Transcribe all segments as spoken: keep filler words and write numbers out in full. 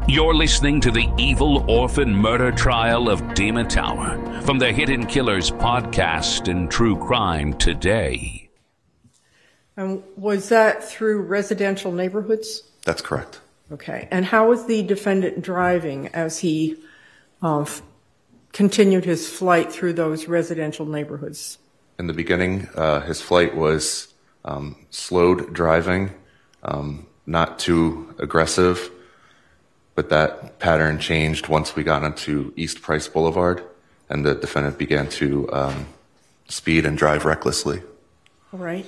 You're listening to the evil orphan murder trial of Dima Tower from the Hidden Killers podcast and True Crime Today. And was that through residential neighborhoods? That's correct. Okay. And how was the defendant driving as he uh, f- continued his flight through those residential neighborhoods? In the beginning, uh, his flight was um, slowed driving, um, not too aggressive. But that pattern changed once we got onto East Price Boulevard, and the defendant began to um, speed and drive recklessly. All right.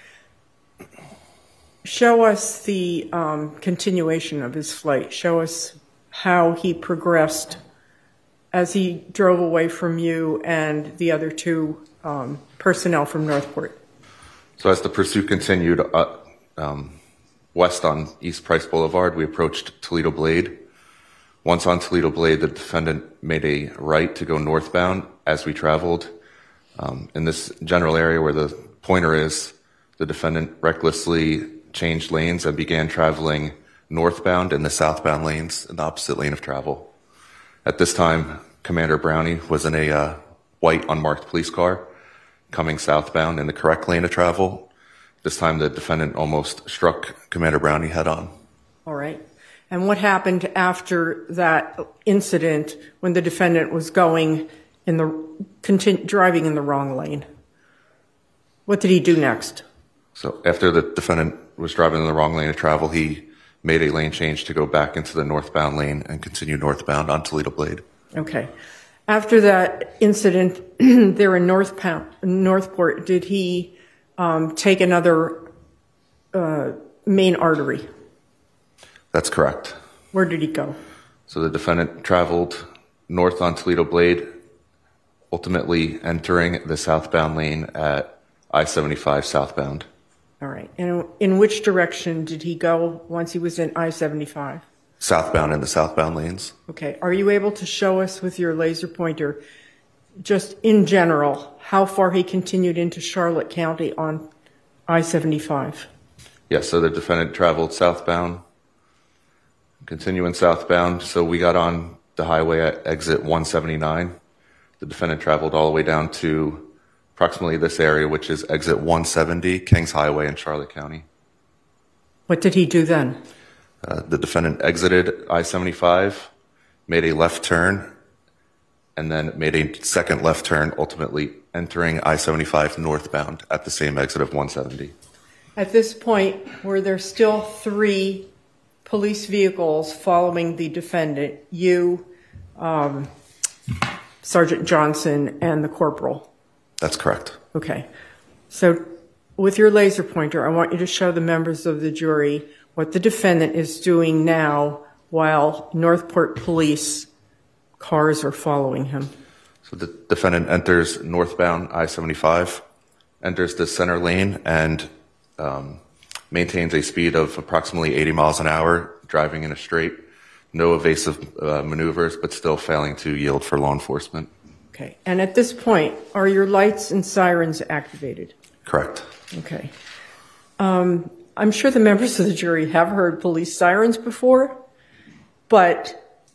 Show us the um, continuation of his flight. Show us how he progressed as he drove away from you and the other two um, personnel from Northport. So as the pursuit continued, uh, um, west on East Price Boulevard, we approached Toledo Blade. Once on Toledo Blade, the defendant made a right to go northbound as we traveled. Um, in this general area where the pointer is, the defendant recklessly changed lanes and began traveling northbound in the southbound lanes in the opposite lane of travel. At this time, Commander Brownie was in a uh, white unmarked police car coming southbound in the correct lane of travel. This time, the defendant almost struck Commander Brownie head-on. All right. And what happened after that incident when the defendant was going in the continu- driving in the wrong lane? What did he do next? So after the defendant was driving in the wrong lane of travel, he made a lane change to go back into the northbound lane and continue northbound on Toledo Blade. Okay. After that incident there in Northpound, Northport, did he Um, take another uh, main artery? That's correct. Where did he go? So the defendant traveled north on Toledo Blade, ultimately entering the southbound lane at I seventy-five southbound. All right. And in which direction did he go once he was in I seventy-five? Southbound in the southbound lanes. Okay. Are you able to show us with your laser pointer, just in general, how far he continued into Charlotte County on I seventy-five? Yes, so the defendant traveled southbound, continuing southbound. So we got on the highway at exit one seventy-nine. The defendant traveled all the way down to approximately this area, which is exit one seventy, Kings Highway in Charlotte County. What did he do then? Uh, the defendant exited I seventy-five, made a left turn, and then made a second left turn, ultimately entering I seventy-five northbound at the same exit of one seventy. At this point, were there still three police vehicles following the defendant, you, um, Sergeant Johnson, and the corporal? That's correct. Okay. So with your laser pointer, I want you to show the members of the jury what the defendant is doing now while Northport police cars are following him. So the defendant enters northbound I seventy-five, enters the center lane, and um, maintains a speed of approximately eighty miles an hour, driving in a straight, no evasive uh, maneuvers, but still failing to yield for law enforcement. Okay. And at this point, are your lights and sirens activated? Correct. Okay. Um, I'm sure the members of the jury have heard police sirens before, but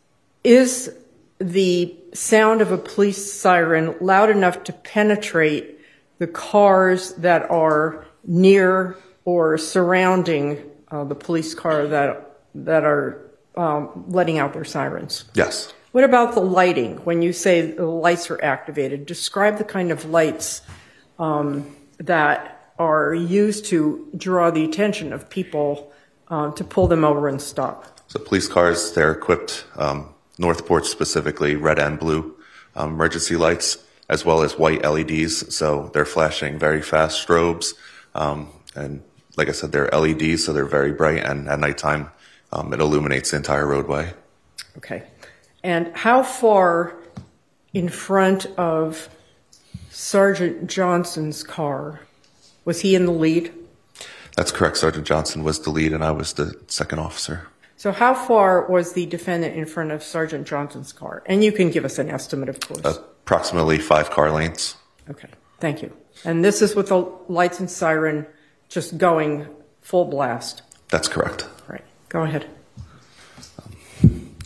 is the sound of a police siren loud enough to penetrate the cars that are near or surrounding uh, the police car that that are um, letting out their sirens? Yes. What about the lighting? When you say the lights are activated, describe the kind of lights um, that are used to draw the attention of people uh, to pull them over and stop. So police cars, they're equipped, um, Northport specifically, red and blue um, emergency lights, as well as white L E Ds. So they're flashing very fast strobes. Um, and like I said, they're L E Ds, so they're very bright. And at nighttime, um, it illuminates the entire roadway. Okay. And how far in front of Sergeant Johnson's car? Was he in the lead? That's correct. Sergeant Johnson was the lead, and I was the second officer. So how far was the defendant in front of Sergeant Johnson's car? And you can give us an estimate, of course. Uh, approximately five car lanes. Okay, thank you. And this is with the lights and siren just going full blast? That's correct. All right, go ahead. Um,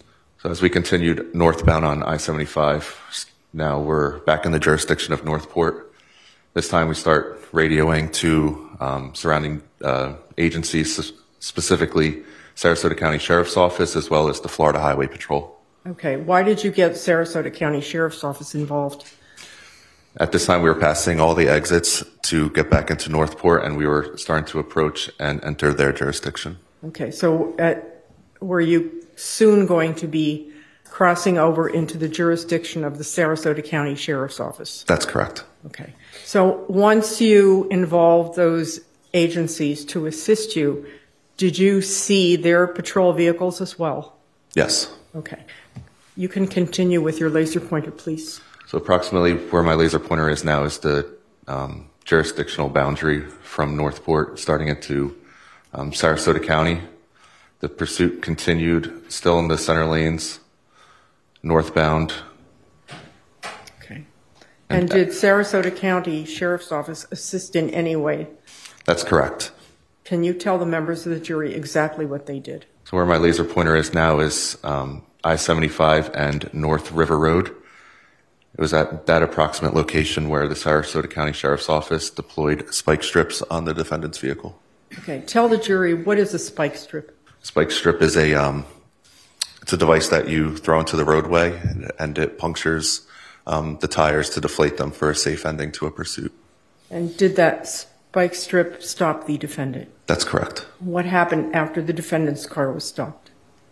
So as we continued northbound on I seventy-five, now we're back in the jurisdiction of Northport. This time we start radioing to um, surrounding uh, agencies, specifically Sarasota County Sheriff's Office, as well as the Florida Highway Patrol. Okay. Why did you get Sarasota County Sheriff's Office involved? At this time, we were passing all the exits to get back into Northport, and we were starting to approach and enter their jurisdiction. Okay. So at, were you soon going to be crossing over into the jurisdiction of the Sarasota County Sheriff's Office? That's correct. Okay. So once you involved those agencies to assist you, did you see their patrol vehicles as well? Yes. Okay. You can continue with your laser pointer, please. So approximately where my laser pointer is now is the um, jurisdictional boundary from Northport starting into um, Sarasota County. The pursuit continued still in the center lanes, northbound. Okay. And, and did Sarasota County Sheriff's Office assist in any way? That's correct. Can you tell the members of the jury exactly what they did? So where my laser pointer is now is um, I seventy-five and North River Road. It was at that approximate location where the Sarasota County Sheriff's Office deployed spike strips on the defendant's vehicle. Okay. Tell the jury, what is a spike strip? Spike strip is a um, it's a device that you throw into the roadway, and, and it punctures um, the tires to deflate them for a safe ending to a pursuit. And did that spike strip stop the defendant? That's correct. What happened after the defendant's car was stopped?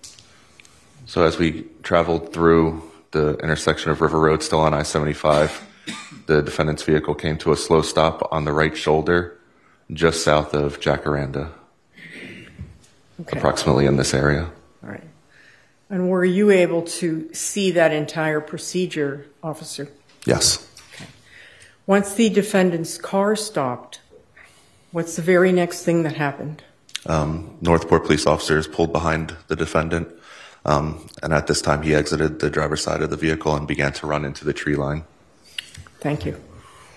So as we traveled through the intersection of River Road, still on I seventy-five, the defendant's vehicle came to a slow stop on the right shoulder, just south of Jacaranda, okay. Approximately in this area. All right. And were you able to see that entire procedure, officer? Yes. Okay. Once the defendant's car stopped, what's the very next thing that happened? Um, Northport police officers pulled behind the defendant. Um, and at this time, he exited the driver's side of the vehicle and began to run into the tree line. Thank you.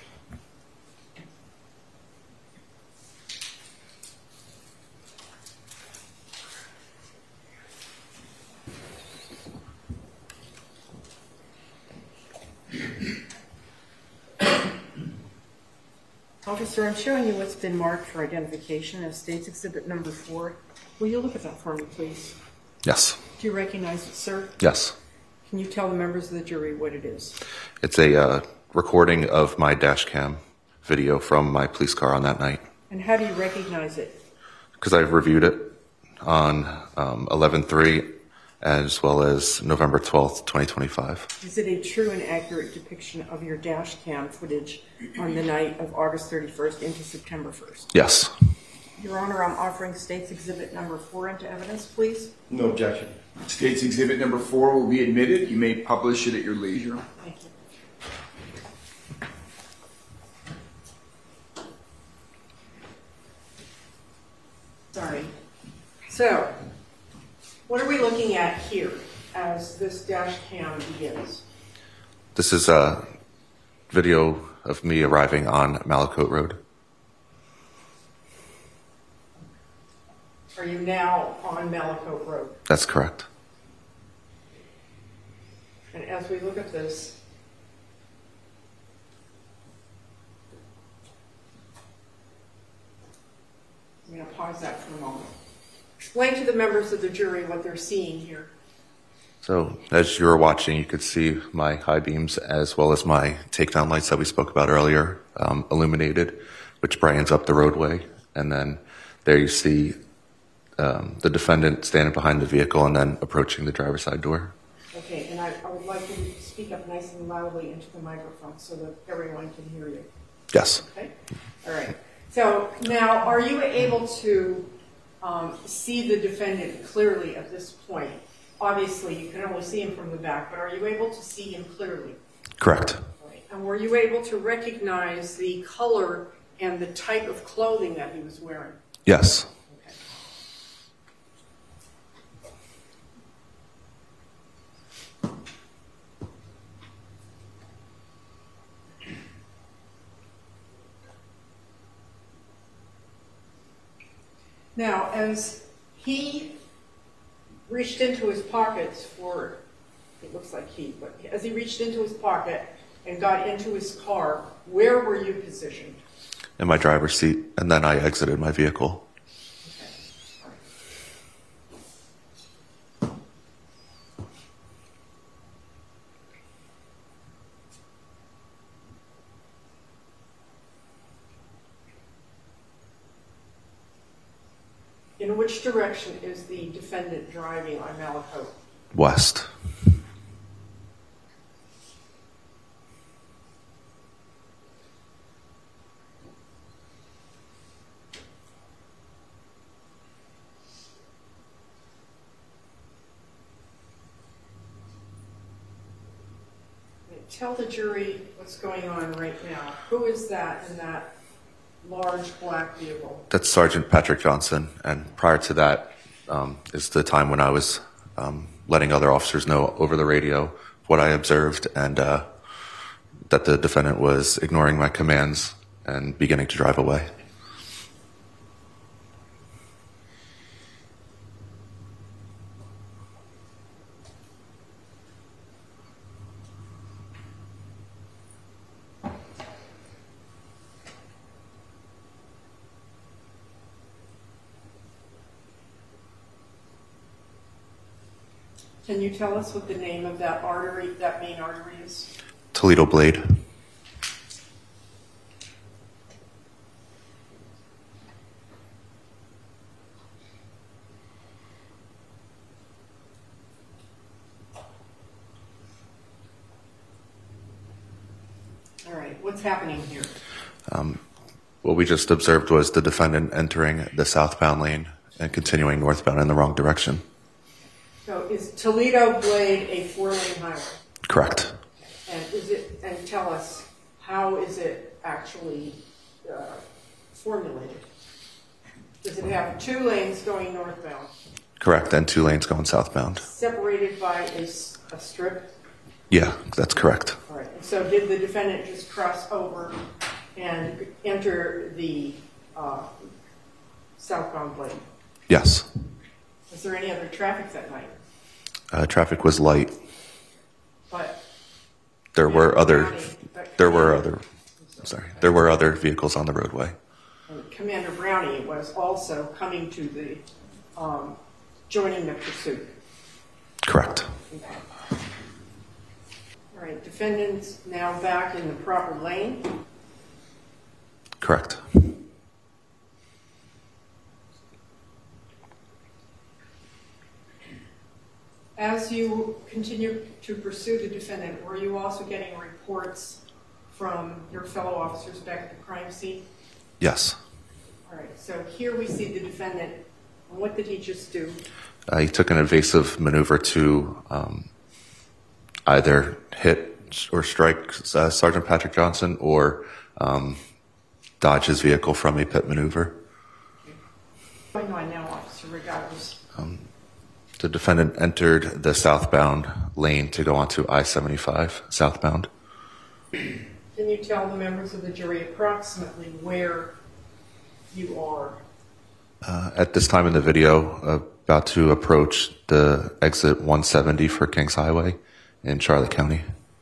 Officer, I'm showing you what's been marked for identification as State's Exhibit Number Four. Will you look at that for me, please? Yes. Do you recognize it, sir? Yes. Can you tell the members of the jury what it is? It's a uh, recording of my dash cam video from my police car on that night. And how do you recognize it? Because I've reviewed it on um, eleven three as well as November twelfth, twenty twenty-five. Is it a true and accurate depiction of your dash cam footage on the night of August thirty-first into September first? Yes. Your Honor, I'm offering State's Exhibit Number Four into evidence, please. No objection. State's Exhibit Number Four will be admitted. You may publish it at your leisure. Thank you. Sorry. So, what are we looking at here as this dash cam begins? This is a video of me arriving on Malacote Road. Are you now on Malacote Road? That's correct. And as we look at this, I'm going to pause that for a moment. Explain to the members of the jury what they're seeing here. So as you were watching, you could see my high beams as well as my takedown lights that we spoke about earlier um, illuminated, which brightens up the roadway. And then there you see um, the defendant standing behind the vehicle and then approaching the driver's side door. Okay, and I, I would like you to speak up nice and loudly into the microphone so that everyone can hear you. Yes. Okay. All right. So now, are you able to um, see the defendant clearly at this point? Obviously, you can only see him from the back, but are you able to see him clearly? Correct. Right. And were you able to recognize the color and the type of clothing that he was wearing? Yes. Okay. Now, as he reached into his pockets for it looks like he, but as he reached into his pocket and got into his car, where were you positioned? In my driver's seat, and then I exited my vehicle. In which direction is the defendant driving on Malakote? West. Tell the jury what's going on right now. Who is that in that large black vehicle? That's Sergeant Patrick Johnson, and prior to that um, is the time when I was um, letting other officers know over the radio what I observed, and uh, that the defendant was ignoring my commands and beginning to drive away. Can you tell us what the name of that artery, that main artery is? Toledo Blade. All right, what's happening here? Um, what we just observed was the defendant entering the southbound lane and continuing northbound in the wrong direction. So is Toledo Blade a four-lane highway? Correct. And is it? And tell us, how is it actually uh, formulated? Does it have two lanes going northbound? Correct, and two lanes going southbound. Separated by a, a strip? Yeah, that's correct. All right. And so did the defendant just cross over and enter the uh, southbound lane? Yes. Was there any other traffic that night? Uh, traffic was light. But There were other. Brownie, but There were Commander- other. I'm sorry. There were other vehicles on the roadway. and Commander Brownie was also coming to the, um, joining the pursuit. Correct. Okay. All right, defendant's now back in the proper lane. Correct. As you continue to pursue the defendant, were you also getting reports from your fellow officers back at the crime scene? Yes. All right, so here we see the defendant. What did he just do? Uh, he took an evasive maneuver to um, either hit or strike uh, Sergeant Patrick Johnson or um, dodge his vehicle from a pit maneuver. What's going on now, Officer Regatos? The defendant entered the southbound lane to go onto I seventy-five southbound. Can you tell the members of the jury approximately where you are? Uh, at this time in the video, uh, about to approach the exit one seventy for Kings Highway in Charlotte County.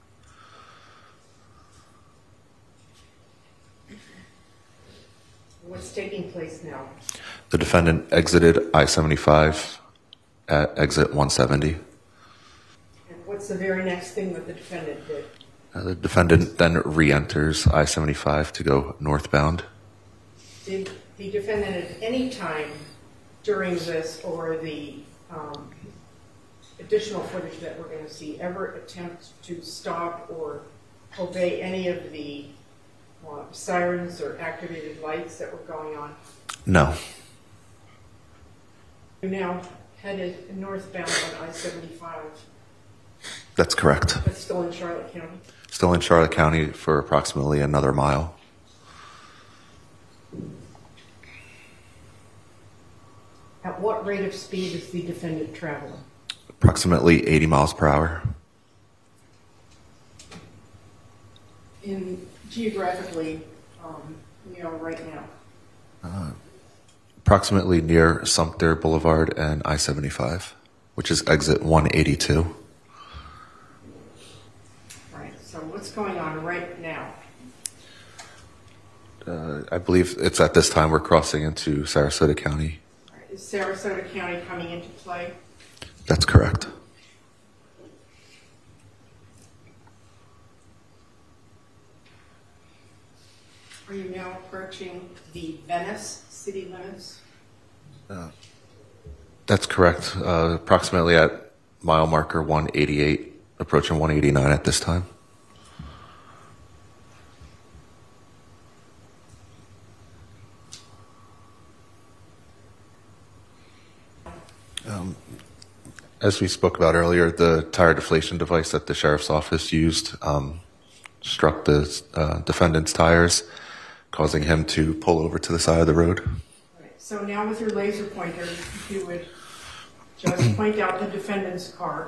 What's taking place now? The defendant exited I seventy-five at exit one seventy. And what's the very next thing that the defendant did? Uh, the defendant then re-enters I seventy-five to go northbound. Did the defendant at any time during this or the um, additional footage that we're going to see ever attempt to stop or obey any of the uh, sirens or activated lights that were going on? No. You're now headed northbound on I seventy-five, That's correct. but still in Charlotte County. Still in Charlotte County for approximately another mile. At what rate of speed is the defendant traveling? Approximately eighty miles per hour. In geographically, um, you know, right now. Approximately near Sumter Boulevard and I seventy-five, which is exit one eighty-two. going on right now? Uh, I believe it's at this time we're crossing into Sarasota County. All right. Is Sarasota County coming into play? That's correct. Are you now approaching the Venice city limits? Uh, that's correct. Uh, approximately at mile marker one eighty-eight, approaching one eighty-nine at this time. Um, as we spoke about earlier, the tire deflation device that the sheriff's office used um, struck the uh, defendant's tires, causing him to pull over to the side of the road. Right. So now with your laser pointer, if you would just point out the defendant's car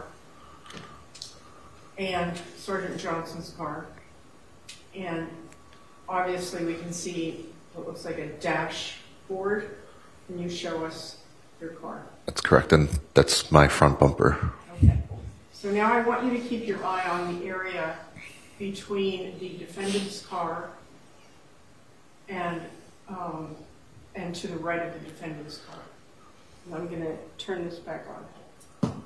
and Sergeant Johnson's car. And obviously we can see what looks like a dashboard. Can you show us your car? That's correct, and that's my front bumper. Okay. So now I want you to keep your eye on the area between the defendant's car and um, and to the right of the defendant's car. And I'm going to turn this back on.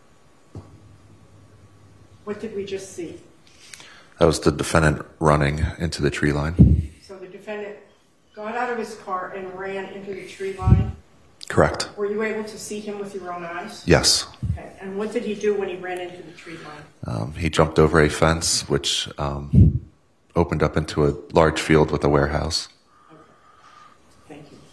What did we just see? That was the defendant running into the tree line. So the defendant got out of his car and ran into the tree line? Correct. Were you able to see him with your own eyes? Yes. Okay. And what did he do when he ran into the tree line? Um, he jumped over a fence, which um, opened up into a large field with a warehouse. Okay. Thank you.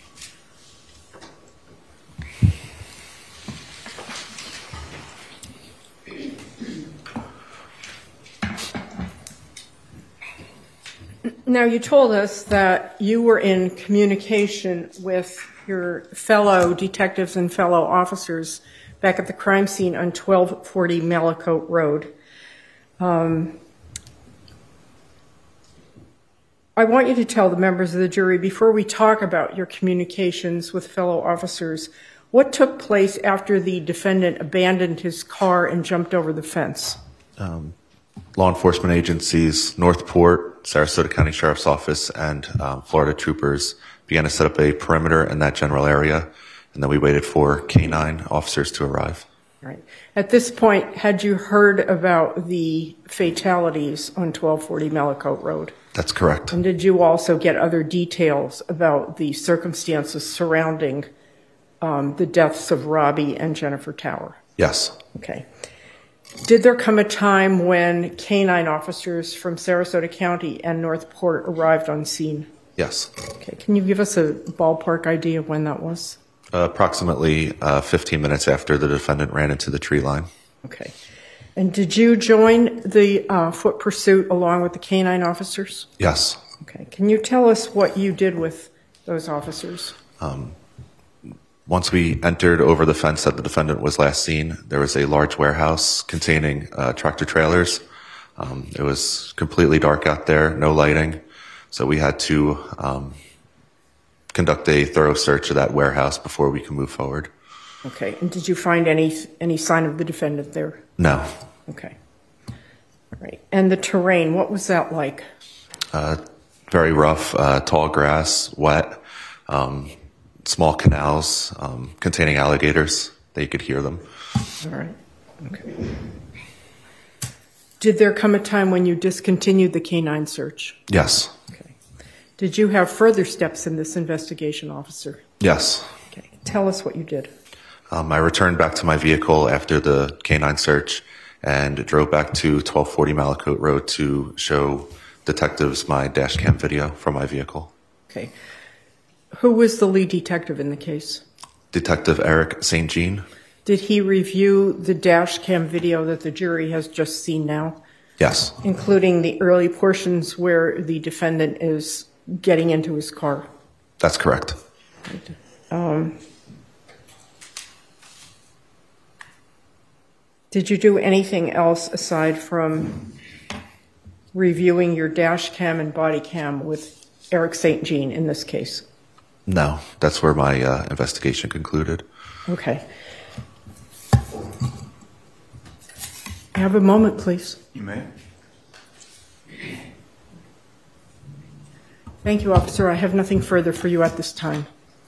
Now, you told us that you were in communication with your fellow detectives and fellow officers back at the crime scene on twelve forty Malakote Road. Um, I want you to tell the members of the jury, before we talk about your communications with fellow officers, what took place after the defendant abandoned his car and jumped over the fence? Um, law enforcement agencies, Northport, Sarasota County Sheriff's Office, and um, Florida troopers began to set up a perimeter in that general area, and then we waited for K nine officers to arrive. Right. At this point, had you heard about the fatalities on twelve forty Malakote Road? That's correct. And did you also get other details about the circumstances surrounding um, the deaths of Robbie and Jennifer Tower? Yes. Okay. Did there come a time when K nine officers from Sarasota County and Northport arrived on scene? Yes. Okay. Can you give us a ballpark idea of when that was? Uh, approximately uh, fifteen minutes after the defendant ran into the tree line. Okay. And did you join the uh, foot pursuit along with the K nine officers? Yes. Okay. Can you tell us what you did with those officers? Um, once we entered over the fence that the defendant was last seen, there was a large warehouse containing uh, tractor trailers. Um, it was completely dark out there, no lighting, so we had to um, conduct a thorough search of that warehouse before we could move forward. Okay. And did you find any any sign of the defendant there? No. Okay. All right. And the terrain, what was that like? Uh, very rough, uh, tall grass, wet, um, small canals um, containing alligators. They could hear them. All right. Okay. Did there come a time when you discontinued the K nine search? Yes. Okay. Did you have further steps in this investigation, officer? Yes. Okay. Tell us what you did. Um, I returned back to my vehicle after the K nine search and drove back to twelve forty Malakote Road to show detectives my dash cam video from my vehicle. Okay. Who was the lead detective in the case? Detective Eric Saint Jean. Did he review the dash cam video that the jury has just seen now? Yes. Including the early portions where the defendant is getting into his car? That's correct. Um, did you do anything else aside from reviewing your dash cam and body cam with Eric Saint Jean in this case? No, that's where my uh, investigation concluded. Okay. Have a moment, please. You may. Thank you, officer. I have nothing further for you at this time.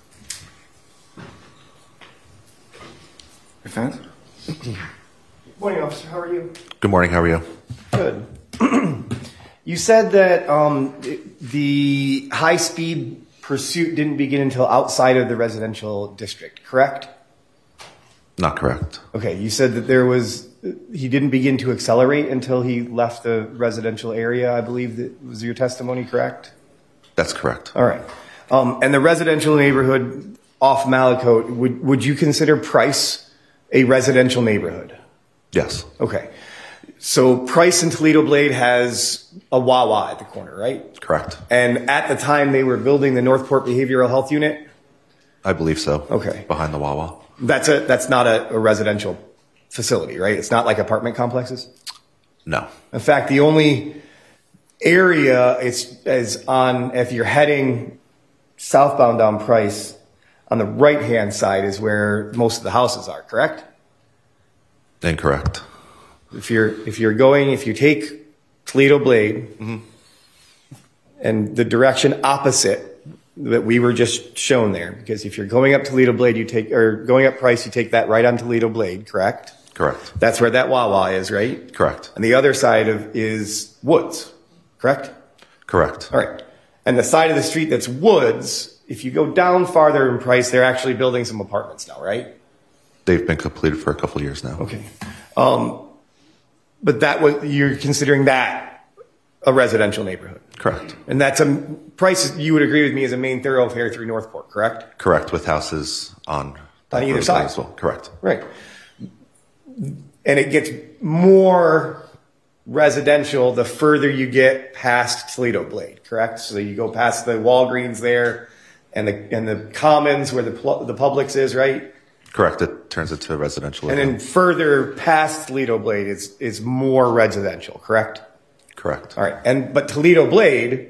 Defense? Morning, officer. How are you? Good morning. How are you? Good. You said that um, the high-speed pursuit didn't begin until outside of the residential district, correct? Not correct. Okay. You said that there was he didn't begin to accelerate until he left the residential area. I believe that was your testimony, correct? That's correct. All right. Um, and the residential neighborhood off Malakote, would would you consider Price a residential neighborhood? Yes. Okay. So Price and Toledo Blade has a Wawa at the corner, right? Correct. And at the time they were building the Northport Behavioral Health Unit? I believe so. Okay. Behind the Wawa. That's a that's not a, a residential facility, right? It's not like apartment complexes? No. In fact, the only area is, is on, if you're heading southbound down Price, on the right-hand side is where most of the houses are, correct? Incorrect. If you're if you're going, if you take Toledo Blade Mm-hmm. and the direction opposite that we were just shown there, because if you're going up Toledo Blade, you take, or going up Price, you take that right on Toledo Blade, correct? Correct. That's where that Wawa is, right? Correct. And the other side of is woods, correct? Correct. All right. And the side of the street that's woods, if you go down farther in Price, they're actually building some apartments now, right? They've been completed for a couple of years now. Okay. Um, but that was, you're considering that a residential neighborhood. Correct. And that's a Price, you would agree with me, is a main thoroughfare through Northport, correct? Correct, with houses on that On either road side. as well. Correct. Right. And it gets more residential the further you get past Toledo Blade, correct? So you go past the Walgreens there and the and the Commons where the pl- the Publix is, right? Correct. It turns into a residential. And area. then further past Toledo Blade is is more residential, correct? Correct. All right. And but Toledo Blade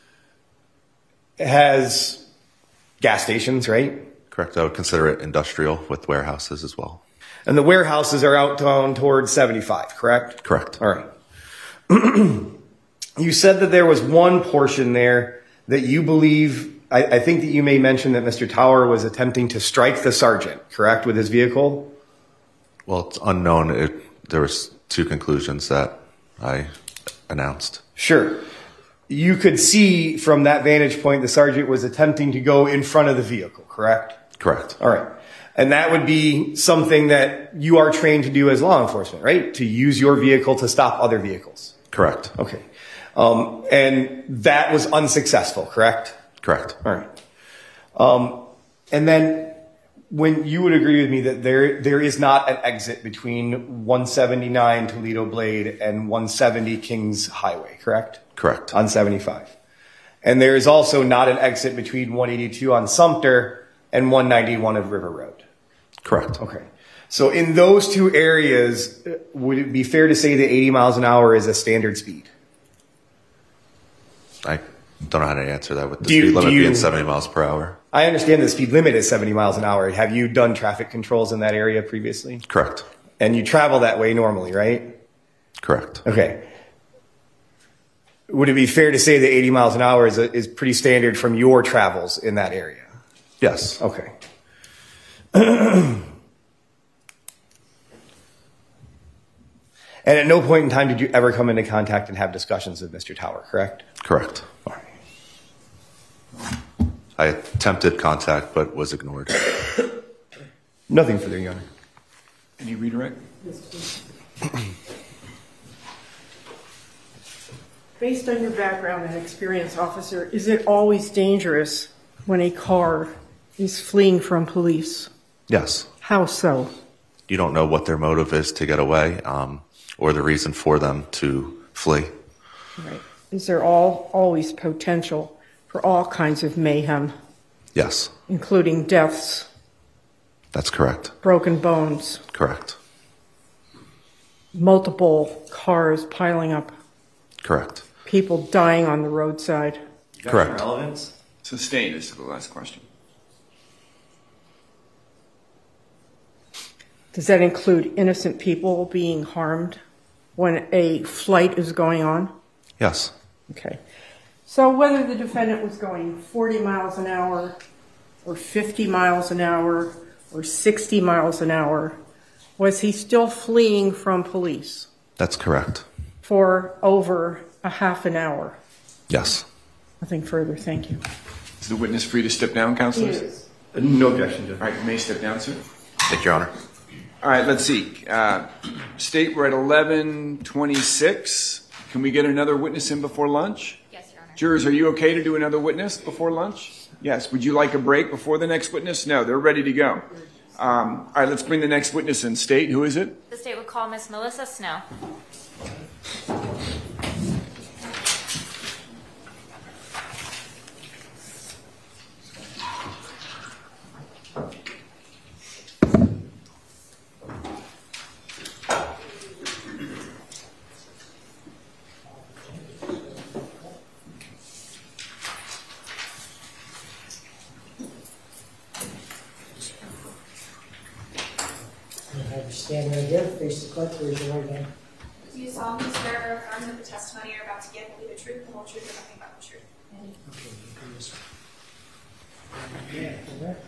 has gas stations, right? Correct. I would consider it industrial with warehouses as well. And the warehouses are out down towards seventy-five, correct? Correct. All right. You said that there was one portion there that you believe, I, I think that you may mention that Mister Tower was attempting to strike the sergeant, correct, with his vehicle? Well, it's unknown. It, there was two conclusions that I announced. Sure. You could see from that vantage point the sergeant was attempting to go in front of the vehicle, correct? Correct. All right. And that would be something that you are trained to do as law enforcement, right? To use your vehicle to stop other vehicles. Correct. Okay. Um, and that was unsuccessful, correct? Correct. All right. Um, and then when you would agree with me that there there is not an exit between one seventy-nine Toledo Blade and one seventy Kings Highway, correct? Correct. On seventy-five. And there is also not an exit between one eighty-two on Sumter and one ninety-one of River Road. Correct. Okay. So in those two areas, would it be fair to say that eighty miles an hour is a standard speed? I don't know how to answer that with the Do you- speed limit do you- being seventy miles per hour. I understand the speed limit is seventy miles an hour. Have you done traffic controls in that area previously? Correct. And you travel that way normally, right? Correct. Okay. Would it be fair to say that eighty miles an hour is, a, is pretty standard from your travels in that area? Yes. Okay. And at no point in time did you ever come into contact and have discussions with Mister Tower, correct? Correct. All right. I attempted contact but was ignored. Nothing further, Your Honor. Any redirect? Based on your background and experience, officer, is it always dangerous when a car is fleeing from police? Yes. How so? You don't know what their motive is to get away, um, or the reason for them to flee. Right. Is there all always potential for all kinds of mayhem, Yes. including deaths, That's correct. broken bones, Correct. multiple cars piling up, Correct. people dying on the roadside? Correct. Relevance? Sustained is the last question. Does that include innocent people being harmed when a flight is going on? Yes. Okay. So whether the defendant was going forty miles an hour or fifty miles an hour or sixty miles an hour, was he still fleeing from police That's correct. for over a half an hour? Yes. Nothing further, thank you. Is the witness free to step down, counselors? No objection, Judge. All right, you may step down, sir. Thank you, Your Honor. All right, let's see. Uh, State, we're at eleven twenty-six. Can we get another witness in before lunch? Yes, Your Honor. Jurors, are you okay to do another witness before lunch? Yes. Would you like a break before the next witness? No, they're ready to go. Um, all right, let's bring the next witness in. State, who is it? The state would call Miss Melissa Snow. Have you stand right here, face the clerk, raise your right hand. Do you solemnly swear or affirm that the testimony you're about to give will be the truth, the whole truth, and nothing but the truth? Okay, you do this one. Yeah, go there.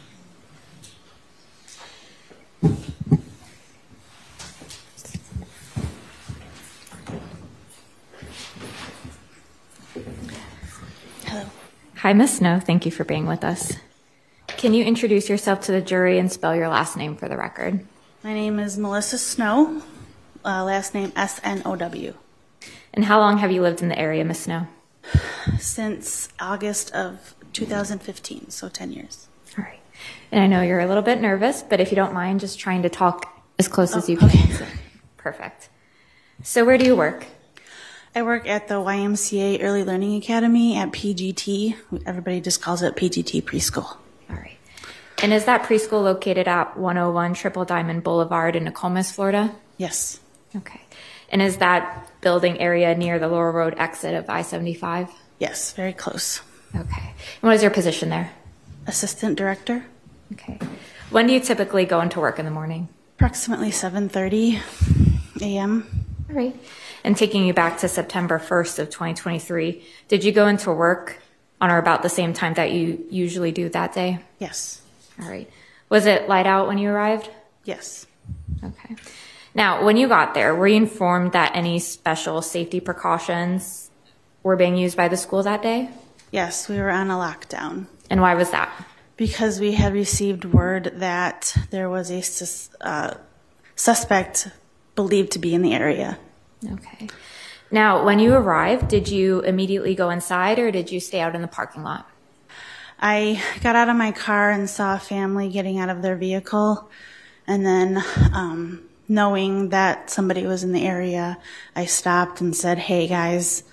Hello. Hi, Miss Snow. Thank you for being with us. Can you introduce yourself to the jury and spell your last name for the record? My name is Melissa Snow, uh, last name S N O W. And how long have you lived in the area, Miss Snow? Since August of two thousand fifteen, so ten years. All right. And I know you're a little bit nervous, but if you don't mind just trying to talk as close as Oh, you can. okay. Perfect. So where do you work? I work at the Y M C A Early Learning Academy at P G T. Everybody just calls it P G T Preschool. All right. And is that preschool located at one oh one Triple Diamond Boulevard in Nokomis, Florida? Yes. Okay. And is that building area near the Laurel Road exit of I seventy-five? Yes, very close. Okay. And what is your position there? Assistant director, Okay. When do you typically go into work in the morning? approximately seven thirty a m All right. And taking you back to September first of twenty twenty-three, did you go into work on or about the same time that you usually do that day? Yes. All right. Was it light out when you arrived? Yes. Okay. Now, when you got there, were you informed that any special safety precautions were being used by the school that day? Yes, we were on a lockdown. And why was that? Because we had received word that there was a sus- uh, suspect believed to be in the area. Okay. Now, when you arrived, did you immediately go inside or did you stay out in the parking lot? I got out of my car and saw a family getting out of their vehicle. And then, um, knowing that somebody was in the area, I stopped and said, "Hey guys,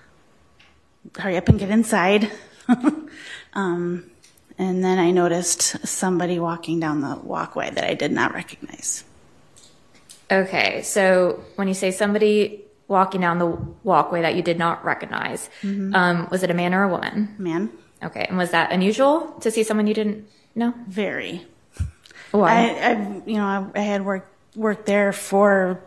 hurry up and get inside." um, and then I noticed somebody walking down the walkway that I did not recognize. Okay. So when you say somebody walking down the walkway that you did not recognize, um, was it a man or a woman? Man, Okay. And was that unusual to see someone you didn't know? very. Why? I, I, you know, I, I had worked worked there for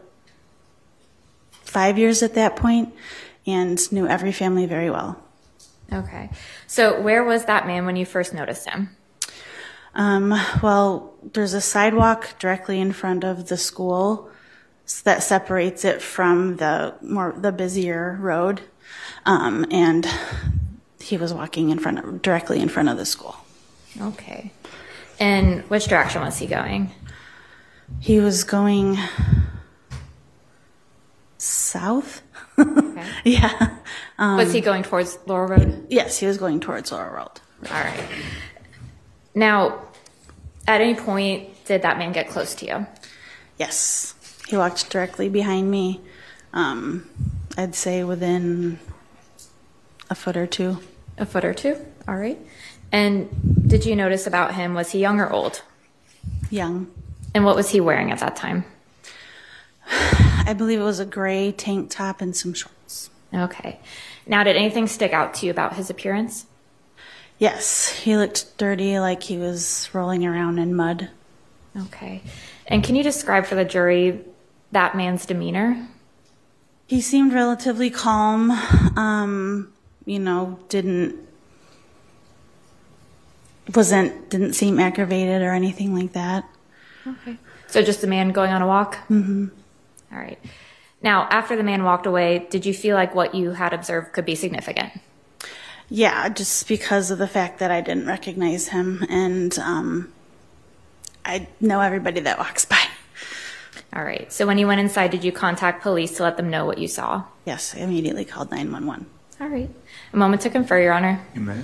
five years at that point, and knew every family very well. Okay. So where was that man when you first noticed him? Um, well, there's a sidewalk directly in front of the school that separates it from the more the busier road, um, and he was walking in front of directly in front of the school. Okay. And which direction was he going? He was going south. Okay. Yeah. Um, Was he going towards Laurel Road? yes, he was going towards Laurel Road. All right. Now, at any point, did that man get close to you? Yes, he walked directly behind me. Um, I'd say within a foot or two. A foot or two? All right. And did you notice about him, was he young or old? Young. And what was he wearing at that time? I believe it was a gray tank top and some shorts. Okay. Now, did anything stick out to you about his appearance? Yes, he looked dirty, like he was rolling around in mud. Okay. And can you describe for the jury that man's demeanor? He seemed relatively calm, um, you know, didn't, wasn't, didn't seem aggravated or anything like that. Okay. So just the man going on a walk? Mm-hmm. All right. Now, after the man walked away, did you feel like what you had observed could be significant? Yeah, just because of the fact that I didn't recognize him, and um, I know everybody that walks by. All right. So when you went inside, did you contact police to let them know what you saw? Yes, I immediately called nine one one. All right. A moment to confer, Your Honor. You may.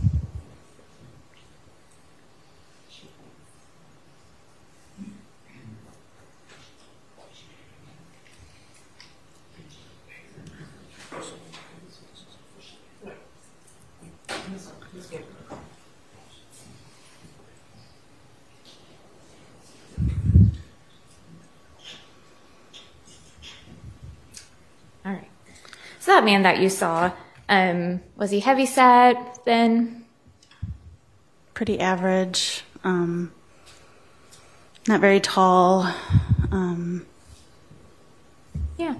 All right. So that man that you saw, um, was he heavy set, thin? Pretty average, um, not very tall. Um, Yeah.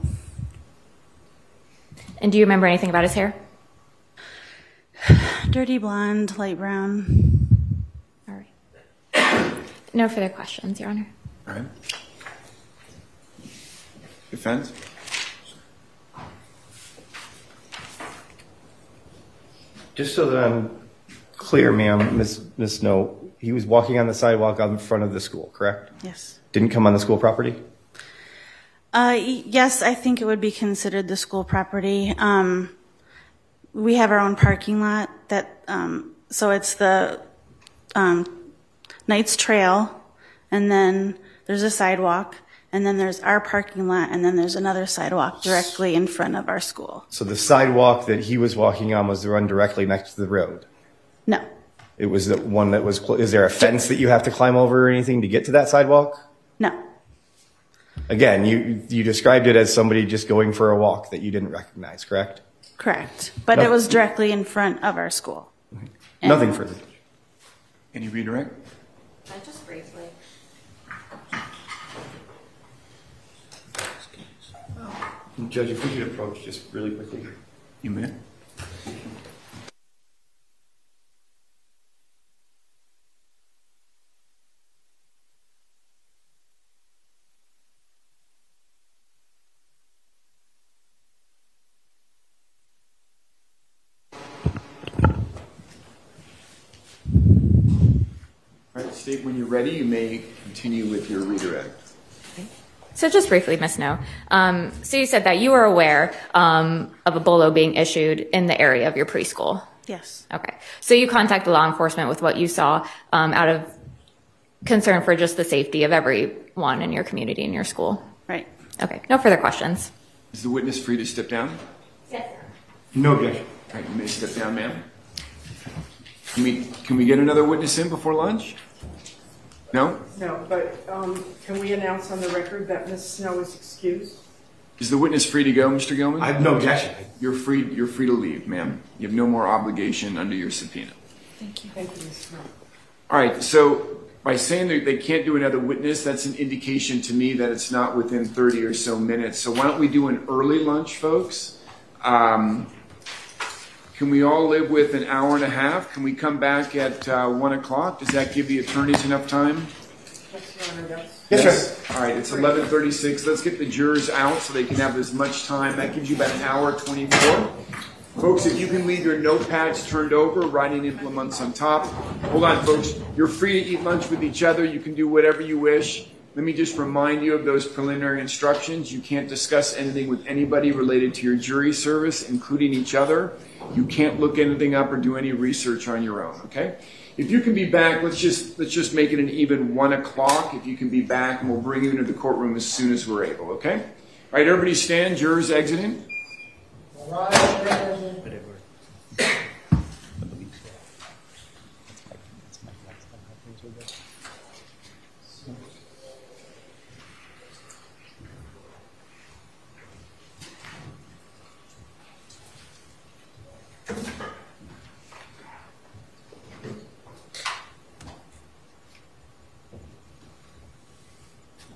And do you remember anything about his hair? dirty blonde, light brown. All right. No further questions, Your Honor. All right. Defense? Just so that I'm clear, ma'am, Miz Miz Snow, he was walking on the sidewalk out in front of the school, correct? Yes. Didn't come on the school property? Uh, y- yes, I think it would be considered the school property. Um, we have our own parking lot that, um, so it's the um, Knights Trail, and then there's a sidewalk, and then there's our parking lot, and then there's another sidewalk directly in front of our school. So the sidewalk that he was walking on was the one directly next to the road? No, It was the one that was, cl- is there a fence that you have to climb over or anything to get to that sidewalk? no, Again, you, you described it as somebody just going for a walk that you didn't recognize, correct? correct. But No. it was directly in front of our school. And- Nothing further. Any redirect? Just briefly. Judge, if we could approach just really quickly. You may. All right, state when you're ready, you may continue with your redirect. So just briefly, Miz Snow, um, so you said that you were aware um, of a bolo being issued in the area of your preschool. Yes, Okay. So you contacted law enforcement with what you saw um, out of concern for just the safety of everyone in your community and your school. right. Okay. No further questions. Is the witness free to step down? Yes, sir. No objection. All right, you may step down, ma'am. Can we, can we get another witness in before lunch? No? No, but um, can we announce on the record that Miz Snow is excused? Is the witness free to go, Mister Gilman? I have no objection. You're free, you're free to leave, ma'am. You have no more obligation under your subpoena. Thank you. Thank you, Miz Snow. All right, so by saying that they can't do another witness, that's an indication to me that it's not within thirty or so minutes. So why don't we do an early lunch, folks? Um, can we all live with an hour and a half? Can we come back at uh, one o'clock? Does that give the attorneys enough time? Yes, Your Honor, that's- Yes, sir. All right, it's eleven thirty-six. Let's get the jurors out so they can have as much time. That gives you about an hour twenty-four. Folks, if you can leave your notepads turned over, writing implements on top. Hold on, folks. You're free to eat lunch with each other. You can do whatever you wish. Let me just remind you of those preliminary instructions. You can't discuss anything with anybody related to your jury service, including each other. You can't look anything up or do any research on your own, okay? If you can be back, let's just let's just make it an even one o'clock. If you can be back, and we'll bring you into the courtroom as soon as we're able, okay? All right, everybody stand. Jurors exiting. All right,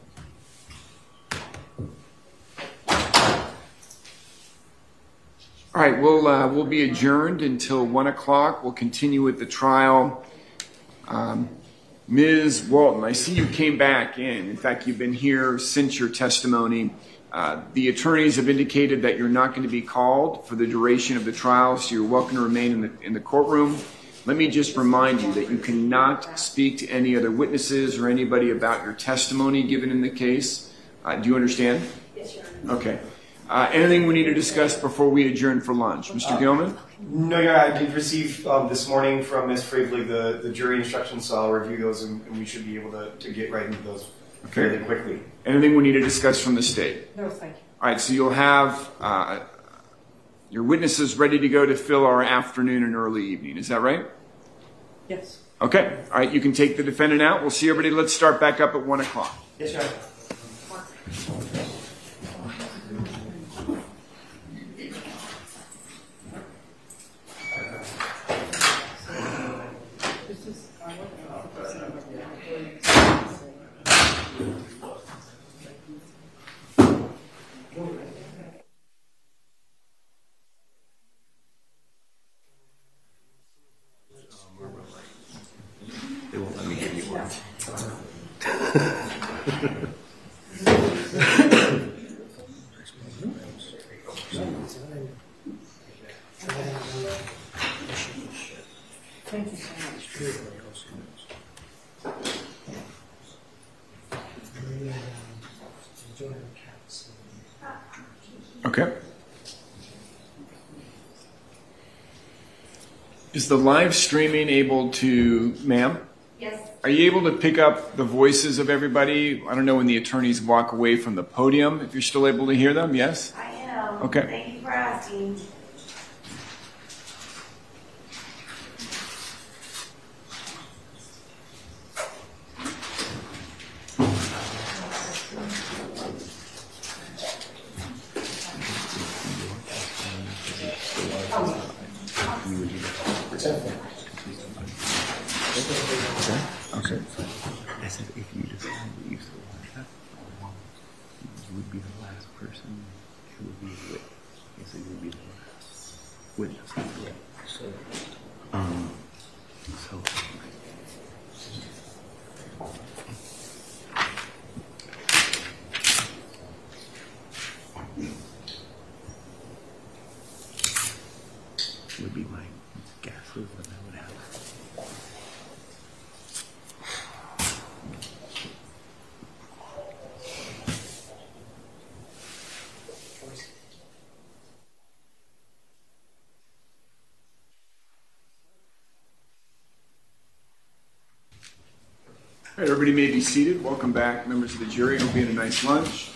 All All right, we'll, uh, we'll be adjourned until one o'clock. We'll continue with the trial. Um, Miz Walton, I see you came back in. In fact, you've been here since your testimony. Uh, the attorneys have indicated that you're not going to be called for the duration of the trial, so you're welcome to remain in the, in the courtroom. Let me just remind you that you cannot speak to any other witnesses or anybody about your testimony given in the case. Uh, do you understand? Yes, Your Honor. Okay. Uh, anything we need to discuss before we adjourn for lunch? Mister Uh, Gilman? No, Your Honor, I did receive um, this morning from Miz Fravely the, the jury instructions, so I'll review those and, and we should be able to, to get right into those Okay. fairly quickly. Anything we need to discuss from the state? No, thank you. All right, so you'll have uh, your witnesses ready to go to fill our afternoon and early evening. Is that right? Yes. Okay. All right, you can take the defendant out. We'll see everybody. Let's start back up at one o'clock. Yes, Your Honor. They won't let me give you one. Thank you so much. Okay. Is the live streaming able to, ma'am? Yes. Are you able to pick up the voices of everybody? I don't know when the attorneys walk away from the podium, if you're still able to hear them, yes? I am. Okay. Thank you for asking. Okay. I said, if you decide that you still want that, you would be the last person who would be with. I said, you would be the last witness. Yeah. So, um, so. Would be my guesses that I would have. All right, everybody may be seated. Welcome back, members of the jury. Hope you had a nice lunch.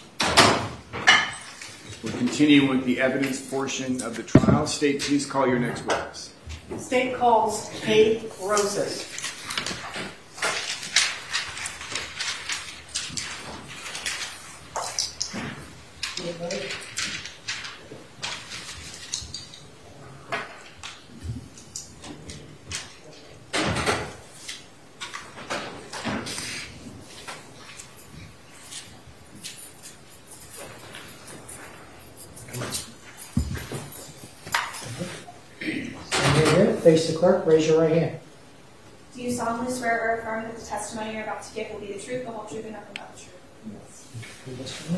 We'll continue with the evidence portion of the trial. State, please call your next witness. The state calls Kay Rosas. Face the clerk, raise your right hand. Do you solemnly swear or affirm that the testimony you're about to give will be the truth, the whole truth, and nothing but the truth? Yes. Repeat this for me.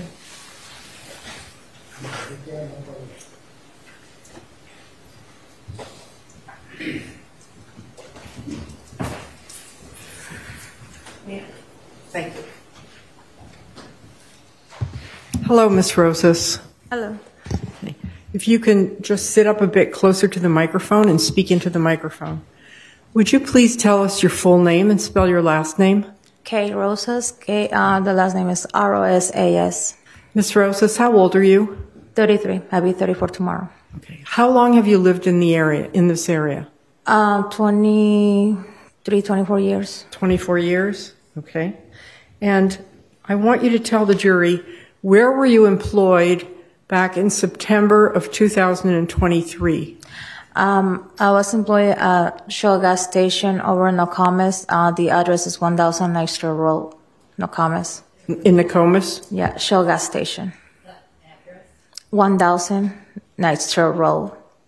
Yeah. Thank you. Hello, Miss Rosas. Hello. If you can just sit up a bit closer to the microphone and speak into the microphone. Would you please tell us your full name and spell your last name? Kay Rosas. K, uh, the last name is R O S A S. Miss Rosas, how old are you? thirty-three. I'll be thirty-four tomorrow. Okay. How long have you lived in the area, in this area? Uh, twenty-three, twenty-four years. twenty-four years? Okay. And I want you to tell the jury, where were you employed back in September of two thousand twenty-three? Um, I was employed at Shell gas station over in Nokomis. Uh, the address is one thousand Extra Road, Nokomis. In Nokomis? Yeah, Shell gas station. one thousand Extra Road,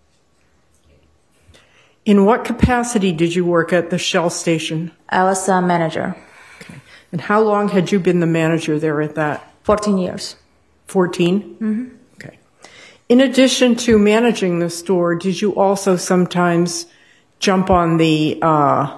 In what capacity did you work at the Shell station? I was a manager. And how long had you been the manager there at that? fourteen years. fourteen? Mm-hmm. Okay. In addition to managing the store, did you also sometimes jump on the, uh,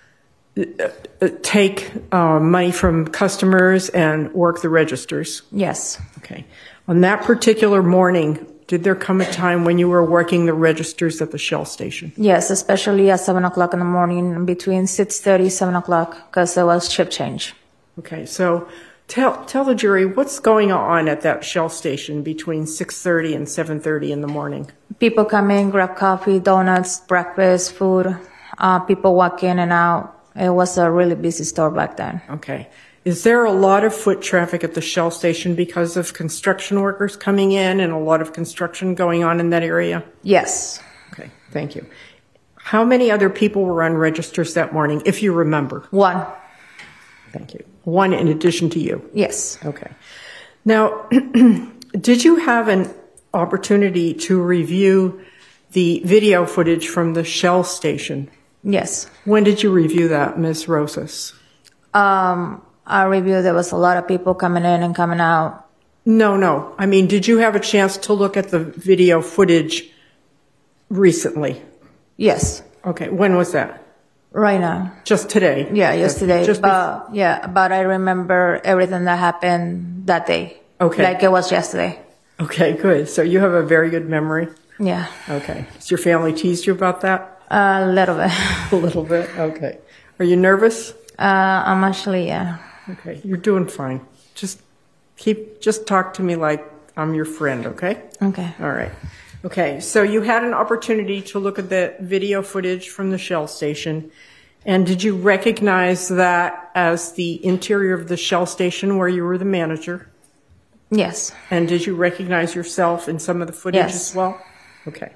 take uh, money from customers and work the registers? Yes. Okay. On that particular morning, did there come a time when you were working the registers at the Shell station? Yes, especially at seven o'clock in the morning, between six thirty, seven o'clock, because there was shift change. Okay, so tell tell the jury what's going on at that Shell station between six thirty and seven thirty in the morning. People come in, grab coffee, donuts, breakfast, food. Uh, people walk in and out. It was a really busy store back then. Okay. Is there a lot of foot traffic at the Shell station because of construction workers coming in and a lot of construction going on in that area? Yes. Okay, thank you. How many other people were on registers that morning, if you remember? One. Thank you. One in addition to you? Yes. Okay. Now, did you have an opportunity to review the video footage from the Shell station? Yes. When did you review that, Miz Rosas? Um, I reviewed there was a lot of people coming in and coming out. No, no. I mean, did you have a chance to look at the video footage recently? Yes. Okay. When was that? Right now. Just today? Yeah, yesterday. Just but, yeah, but I remember everything that happened that day. Okay. Like it was yesterday. Okay, good. So you have a very good memory? Yeah. Okay. Has your family teased you about that? A little bit. A little bit? Okay. Are you nervous? Uh, I'm actually, yeah. Okay. You're doing fine. Just keep, just talk to me like I'm your friend, okay? Okay. All right. Okay. So you had an opportunity to look at the video footage from the Shell station. And did you recognize that as the interior of the Shell station where you were the manager? Yes. And did you recognize yourself in some of the footage Yes. as well? Okay.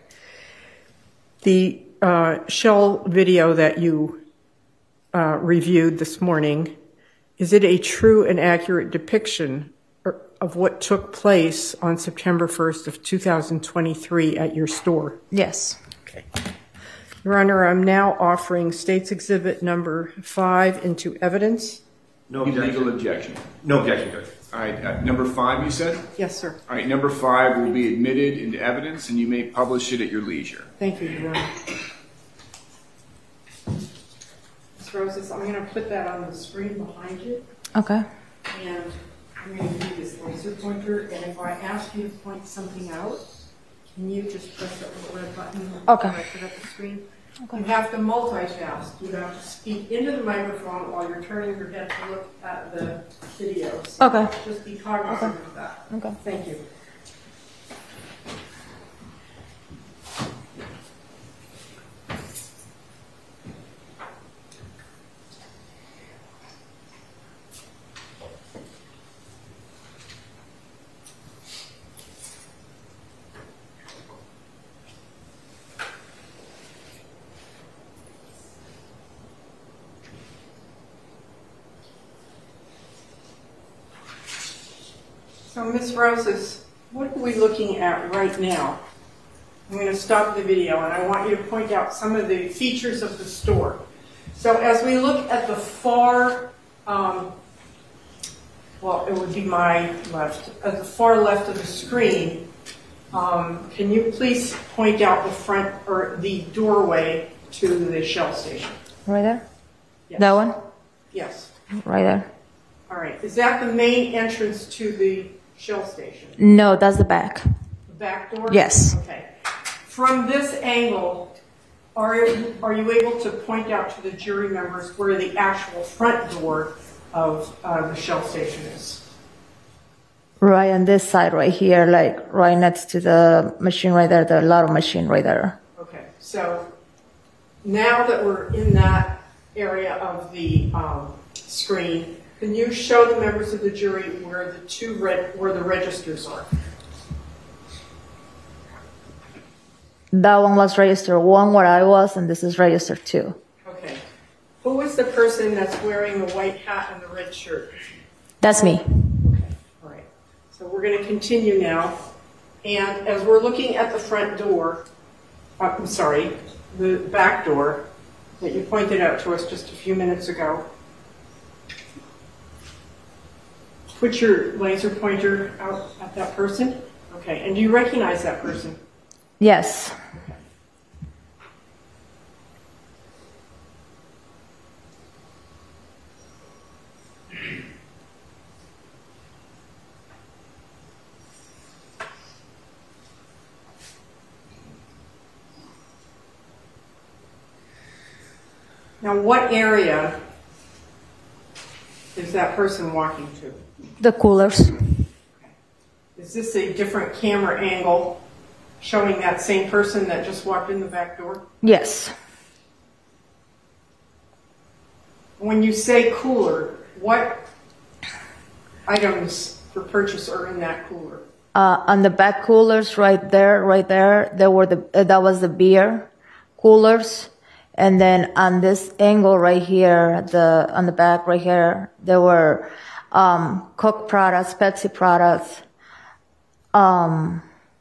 The uh, Shell video that you uh, reviewed this morning, is it a true and accurate depiction of what took place on September first of two thousand twenty-three at your store? Yes. Okay. Your Honor, I'm now offering State's Exhibit number five into evidence. No legal objection. No objection, Judge. All right, uh, number five, you said? Yes, sir. All right, number five will be admitted into evidence, and you may publish it at your leisure. Thank you, Your Honor. Miz Rosas, I'm going to put that on the screen behind you, Okay. and I'm going to use this laser pointer, and if I ask you to point something out, can you just press that little red button and Okay. direct it at the screen? Okay. You have to multitask. You have to speak into the microphone while you're turning your head to look at the videos. Okay. Just be cognizant of that. Okay. Thank you. So, Miz Rosas, what are we looking at right now? I'm going to stop the video, and I want you to point out some of the features of the store. So as we look at the far, um, well, it would be my left, at the far left of the screen, um, can you please point out the front, or the doorway to the Shell station? Right there? Yes. That one? Yes. Right there. All right. Is that the main entrance to the Shell station? No, that's the back. The back door? Yes. Okay. From this angle, are, are you able to point out to the jury members where the actual front door of uh, the Shell station is? Right on this side right here, like right next to the machine right there, the lotto machine right there. Okay. So now that we're in that area of the um, screen, can you show the members of the jury where the two red, where the registers are? That one was register one where I was, and this is register two. Okay. Who is the person that's wearing the white hat and the red shirt? That's me. Okay. All right. So we're going to continue now. And as we're looking at the front door, uh, I'm sorry, the back door that you pointed out to us just a few minutes ago. Put your laser pointer out at that person. Okay, and do you recognize that person? Yes. Now, what area is that person walking to? The coolers. Is this a different camera angle showing that same person that just walked in the back door? Yes. When you say cooler, what items for purchase are in that cooler? Uh, on the back coolers, right there, right there, there were the uh, that was the beer coolers, and then on this angle right here, the on the back right here, there were um, Coke products, Pepsi products, um,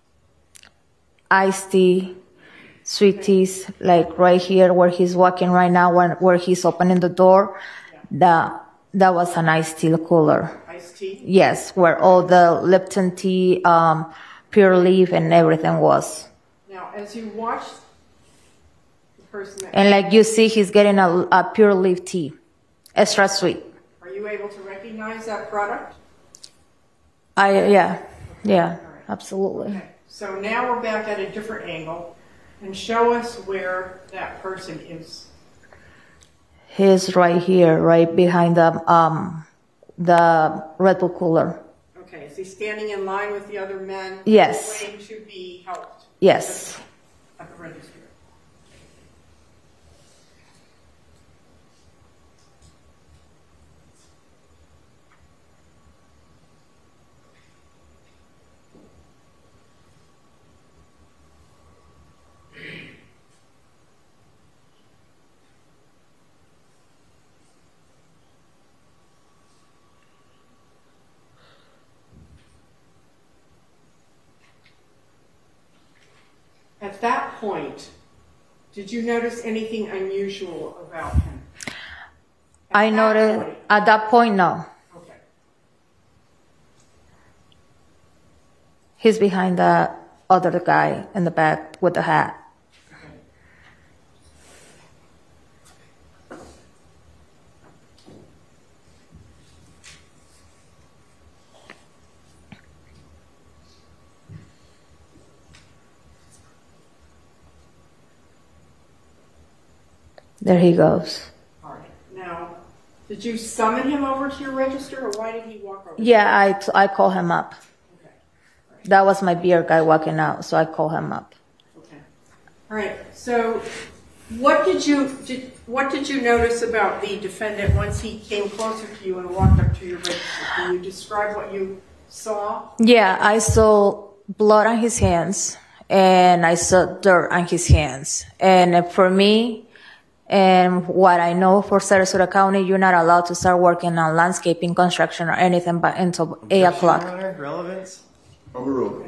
iced tea, sweet teas, like right here where he's walking right now, where, where he's opening the door. That that was an iced tea cooler. Iced tea? Yes, where all the Lipton tea, um, Pure Leaf, and everything was. Now, as you watch the person that... And like you see, he's getting a, a Pure Leaf tea, extra sweet. Are you able to recognize that product? I yeah, yeah, absolutely. Okay. So now we're back at a different angle, and show us where that person is. He's right here, right behind the um the Red Bull cooler. Okay, is he standing in line with the other men? Yes. Waiting to be helped? Yes. At the register. At that point, did you notice anything unusual about him? At I noticed point, at that point, no. Okay. He's behind the other guy in the back with the hat. There he goes. All right. Now, did you summon him over to your register, or why did he walk over? Yeah, I, I call him up. Okay. All right. That was my beer guy walking out, so I call him up. Okay. All right. So, what did you did what did you notice about the defendant once he came closer to you and walked up to your register? Can you describe what you saw? Yeah, I saw blood on his hands, and I saw dirt on his hands. And for me, and what I know for Sarasota County, you're not allowed to start working on landscaping, construction, or anything but until eight o'clock. Relevance? Overruled.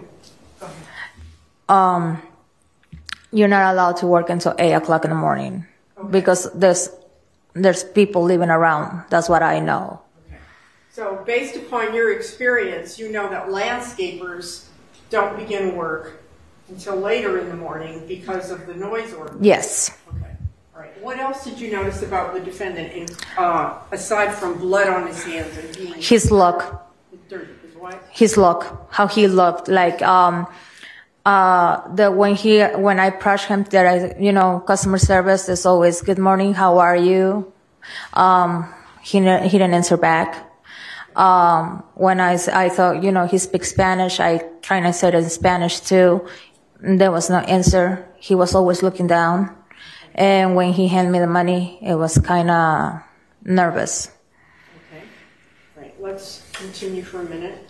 Um, you're not allowed to work until eight o'clock in the morning Okay. because there's there's people living around. That's what I know. Okay. So, based upon your experience, you know that landscapers don't begin work until later in the morning because of the noise ordinance. Yes. Okay. All right. What else did you notice about the defendant, in, uh, aside from blood on his hands and being His look. dirty? His what? His look. How he looked. Like um, uh, the when he when I approach him, there, I, you know, customer service is always good morning. How are you? Um, he he didn't answer back. Um, when I I thought, you know, he speaks Spanish. I trying to say it in Spanish too. There was no answer. He was always looking down. And when he handed me the money, it was kind of nervous. Okay. All right. Let's continue for a minute.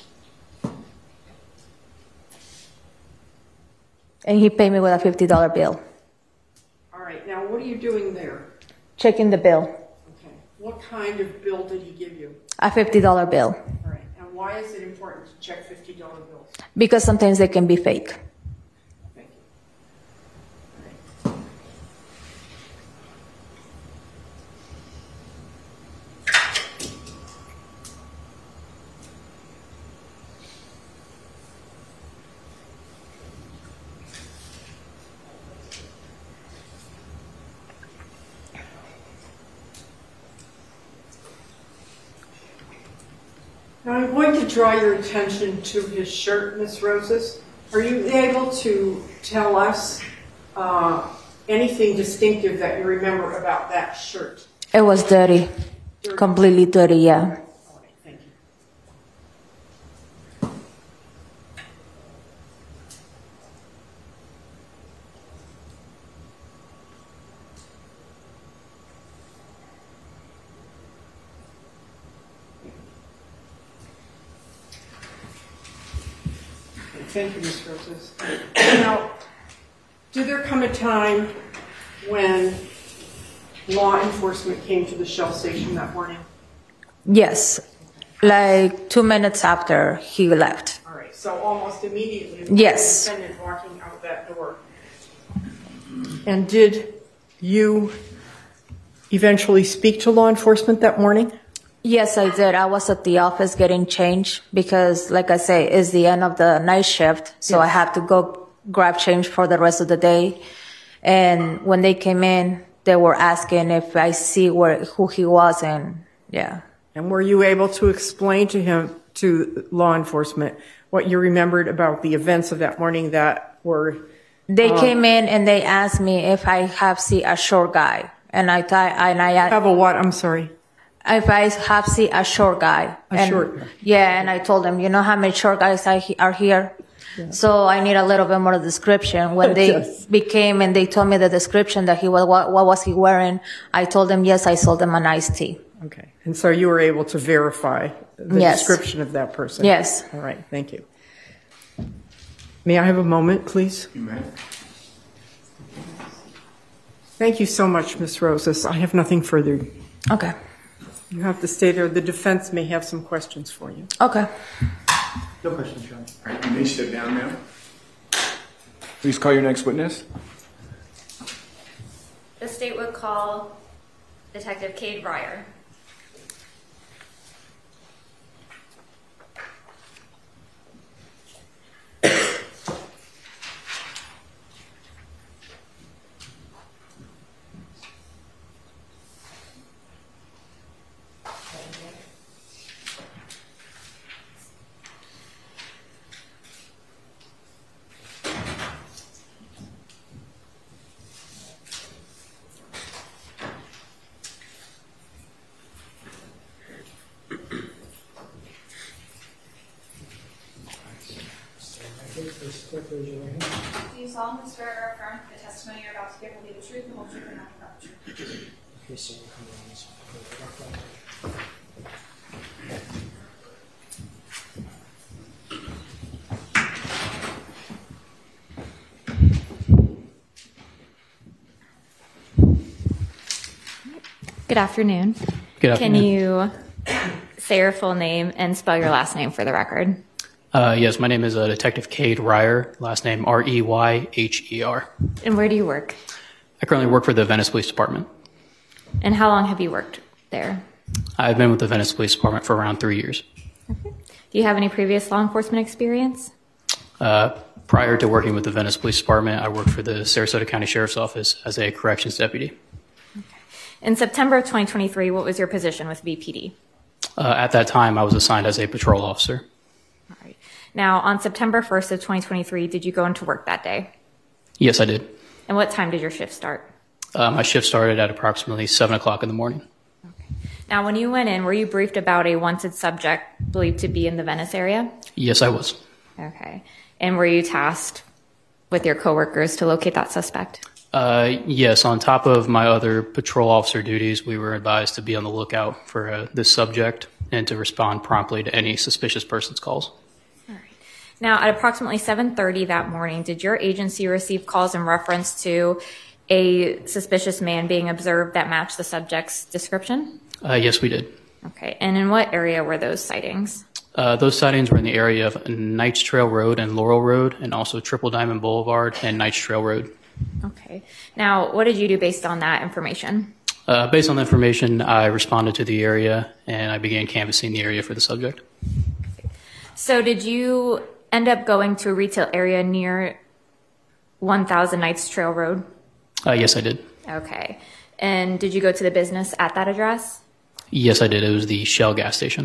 And he paid me with a fifty dollar bill. All right. Now, what are you doing there? Checking the bill. Okay. What kind of bill did he give you? A fifty dollar bill. All right. And why is it important to check fifty dollar bills? Because sometimes they can be fake. Thank you. All right. Now I'm going to draw your attention to his shirt, Miz Roses. Are you able to tell us uh, anything distinctive that you remember about that shirt? It was dirty, dirty. Completely dirty, yeah. All right, thank you. Thank you, Miz Roses. Now, did there come a time when law enforcement came to the Shell station that morning? Yes, like two minutes after he left. All right, so almost immediately. Yes. The defendant walking out that door. And did you eventually speak to law enforcement that morning? Yes, I did. I was at the office getting change because, like I say, it's the end of the night shift, so yes. I have to go grab change for the rest of the day. And when they came in, they were asking if I see where who he was, and yeah. And were you able to explain to him, to law enforcement, what you remembered about the events of that morning that were? They um, came in and they asked me if I have seen a short guy, and I thought, and I have a what? I'm sorry. If I have seen a short guy. A and, short guy. Yeah, and I told them, you know how many short guys I, are here? Yeah. So I need a little bit more description. When they yes. became and they told me the description that he was, what, what was he wearing, I told them, yes, I sold them an iced tea. Okay. And so you were able to verify the yes. description of that person? Yes. All right. Thank you. May I have a moment, please? You may. Thank you so much, Miz Roses. I have nothing further. Okay. You have to stay there. The defense may have some questions for you. Okay. No questions, John. All right, you may step down now. Please call your next witness. The state would call Detective Cade Ryer. Do you solemnly swear or affirm the testimony you're about to give will be the truth, the whole truth, and nothing but the truth? Yes, sir. Good afternoon. Good afternoon. Can you say your full name and spell your last name for the record? Uh, yes, my name is uh, Detective Cade Ryer, last name R E Y H E R. And where do you work? I currently work for the Venice Police Department. And how long have you worked there? I've been with the Venice Police Department for around three years. Okay. Do you have any previous law enforcement experience? Uh, prior to working with the Venice Police Department, I worked for the Sarasota County Sheriff's Office as a corrections deputy. Okay. In September of twenty twenty-three, what was your position with V P D? Uh, at that time, I was assigned as a patrol officer. All right. Now, on September first of twenty twenty-three, did you go into work that day? Yes, I did. And what time did your shift start? Uh, my shift started at approximately seven o'clock in the morning. Okay. Now, when you went in, were you briefed about a wanted subject believed to be in the Venice area? Yes, I was. Okay. And were you tasked with your coworkers to locate that suspect? Uh, yes, on top of my other patrol officer duties, we were advised to be on the lookout for uh, this subject and to respond promptly to any suspicious person's calls. All right. Now, at approximately seven thirty that morning, did your agency receive calls in reference to a suspicious man being observed that matched the subject's description? Uh, yes, we did. Okay. And in what area were those sightings? Uh, those sightings were in the area of Knights Trail Road and Laurel Road, and also Triple Diamond Boulevard and Knights Trail Road. Okay. Now, what did you do based on that information? Uh, based on the information, I responded to the area and I began canvassing the area for the subject. So did you end up going to a retail area near one thousand Knights Trail Road? Uh, yes, I did. Okay. And did you go to the business at that address? Yes, I did. It was the Shell gas station.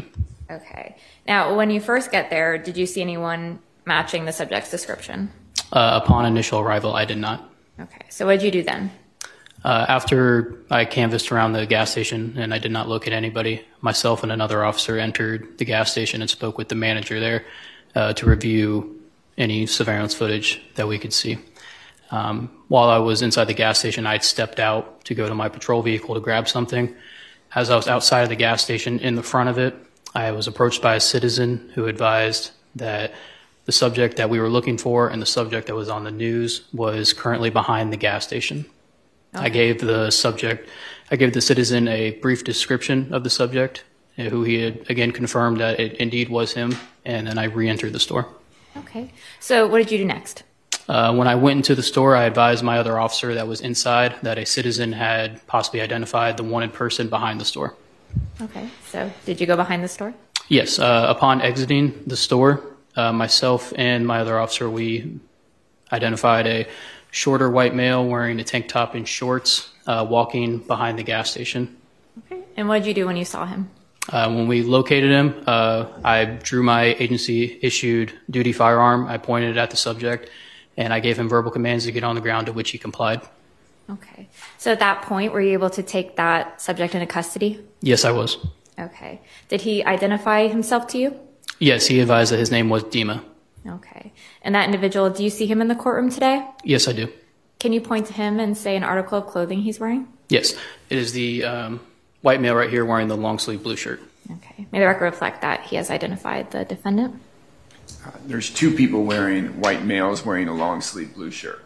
Okay. Now, when you first get there, did you see anyone matching the subject's description? Uh, upon initial arrival, I did not. Okay. So what did you do then? Uh, after I canvassed around the gas station and I did not locate anybody, myself and another officer entered the gas station and spoke with the manager there uh, to review any surveillance footage that we could see. Um, while I was inside the gas station, I had stepped out to go to my patrol vehicle to grab something. As I was outside of the gas station, in the front of it, I was approached by a citizen who advised that the subject that we were looking for and the subject that was on the news was currently behind the gas station. Okay. I gave the subject, I gave the citizen a brief description of the subject, who he had again confirmed that it indeed was him, and then I re-entered the store. Okay. So what did you do next? Uh, when I went into the store, I advised my other officer that was inside that a citizen had possibly identified the wanted person behind the store. Okay. So did you go behind the store? Yes. Uh, upon exiting the store, uh, myself and my other officer, we identified a shorter white male wearing a tank top and shorts, uh, walking behind the gas station. Okay. And what did you do when you saw him? Uh, when we located him, uh, I drew my agency-issued duty firearm. I pointed it at the subject, and I gave him verbal commands to get on the ground, to which he complied. Okay. So at that point, were you able to take that subject into custody? Yes, I was. Okay. Did he identify himself to you? Yes, he advised that his name was Dima. Okay. And that individual, do you see him in the courtroom today? Yes, I do. Can you point to him and say an article of clothing he's wearing? Yes. It is the um, white male right here wearing the long-sleeve blue shirt. Okay. May the record reflect that he has identified the defendant? Uh, there's two people wearing, white males wearing a long sleeve blue shirt.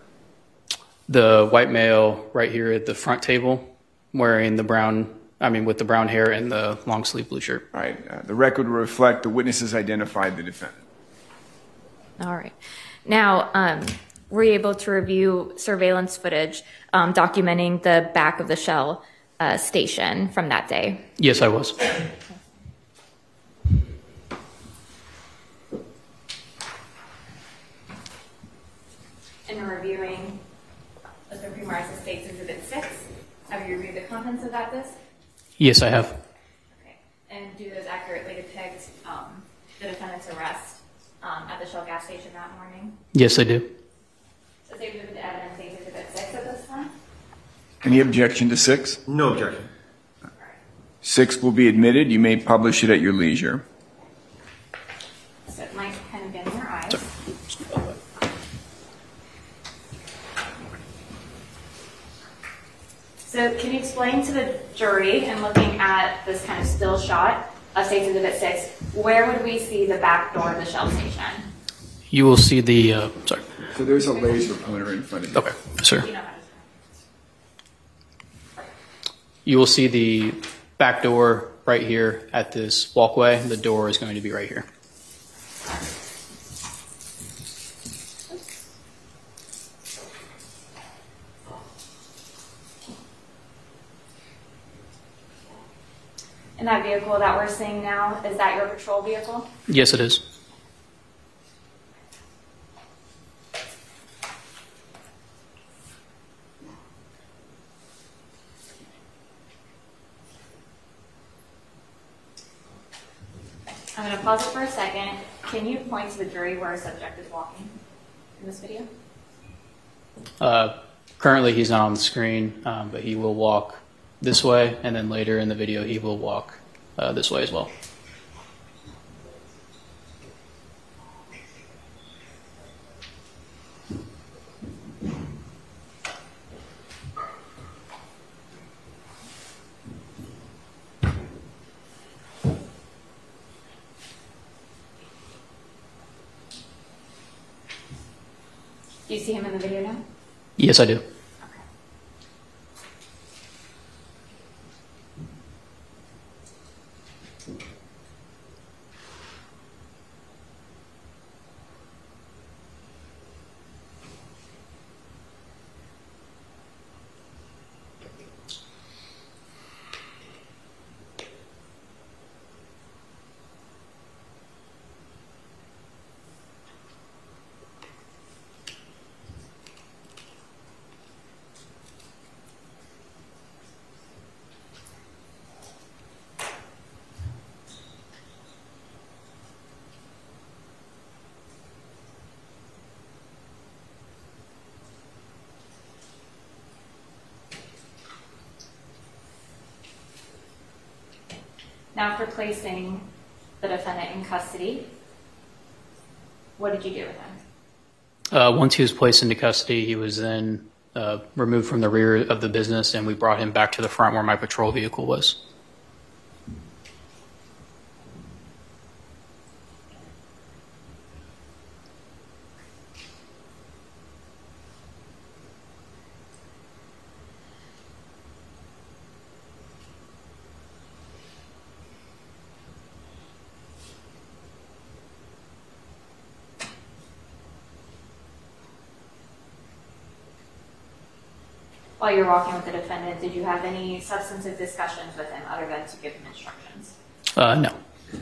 The white male right here at the front table wearing the brown, I mean with the brown hair and the long sleeve blue shirt. All right. Uh, the record will reflect the witnesses identified the defendant. All right. Now, um, were you able to review surveillance footage um, documenting the back of the Shell uh, station from that day? Yes, I was. In reviewing Mister Primari's State's Exhibit six, have you reviewed the contents of that disc? Yes, I have. Okay. And do those accurately depict um, the defendant's arrest um, at the Shell gas station that morning? Yes, I do. So say exhibit evidence State's Exhibit six at this time? Any objection to six? No objection. Six will be admitted. You may publish it at your leisure. So it might kind of get in your eyes. Sorry. So can you explain to the jury, in looking at this kind of still shot of State's Exhibit six, where would we see the back door of the Shell station? You will see the, uh, sorry. So there's a laser pointer in front of you. Okay, sir. You know how to- You will see the back door right here at this walkway. The door is going to be right here. And that vehicle that we're seeing now, is that your patrol vehicle? Yes, it is. I'm going to pause it for a second. Can you point to the jury where a subject is walking in this video? Uh, currently, he's not on the screen, um, but he will walk this way, and then later in the video, he will walk uh, this way as well. Do you see him in the video now? Yes, I do. Now, after placing the defendant in custody, what did you do with him? Uh, once he was placed into custody, he was then uh, removed from the rear of the business, and we brought him back to the front where my patrol vehicle was. While you're walking with the defendant, did you have any substantive discussions with him other than to give him instructions? Uh, no.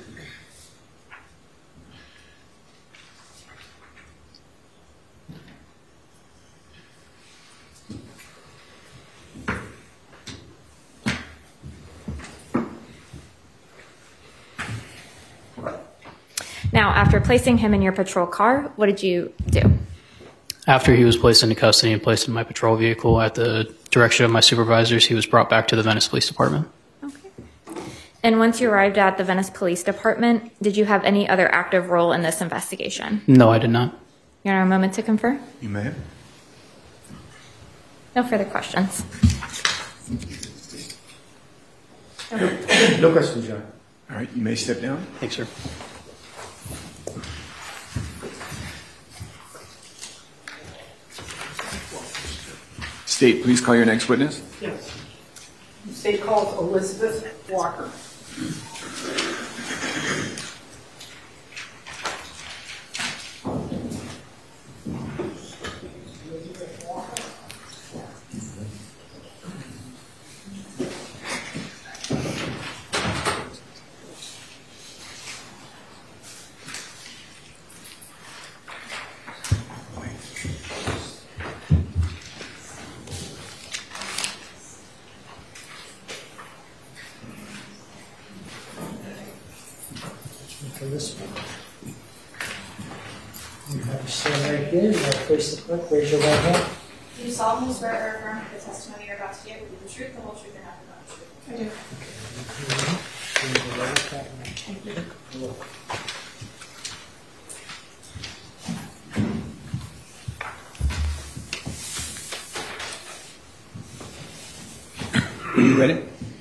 Now, after placing him in your patrol car, what did you do? After he was placed into custody and placed in my patrol vehicle at the direction of my supervisors, he was brought back to the Venice Police Department. And once you arrived at the Venice Police Department, did you have any other active role in this investigation? No, I did not. You have a moment to confer? You may. No further questions. No questions, John. All right, you may step down. Thanks, sir. State, please call your next witness. Yes. The state calls Elizabeth Walker. For this one. You have to stand right here. You have to face the clerk. Raise your right hand. Do you solemnly swear or affirm that the testimony you're about to give will be the truth, the whole truth, and nothing but the truth? I do. Are you ready?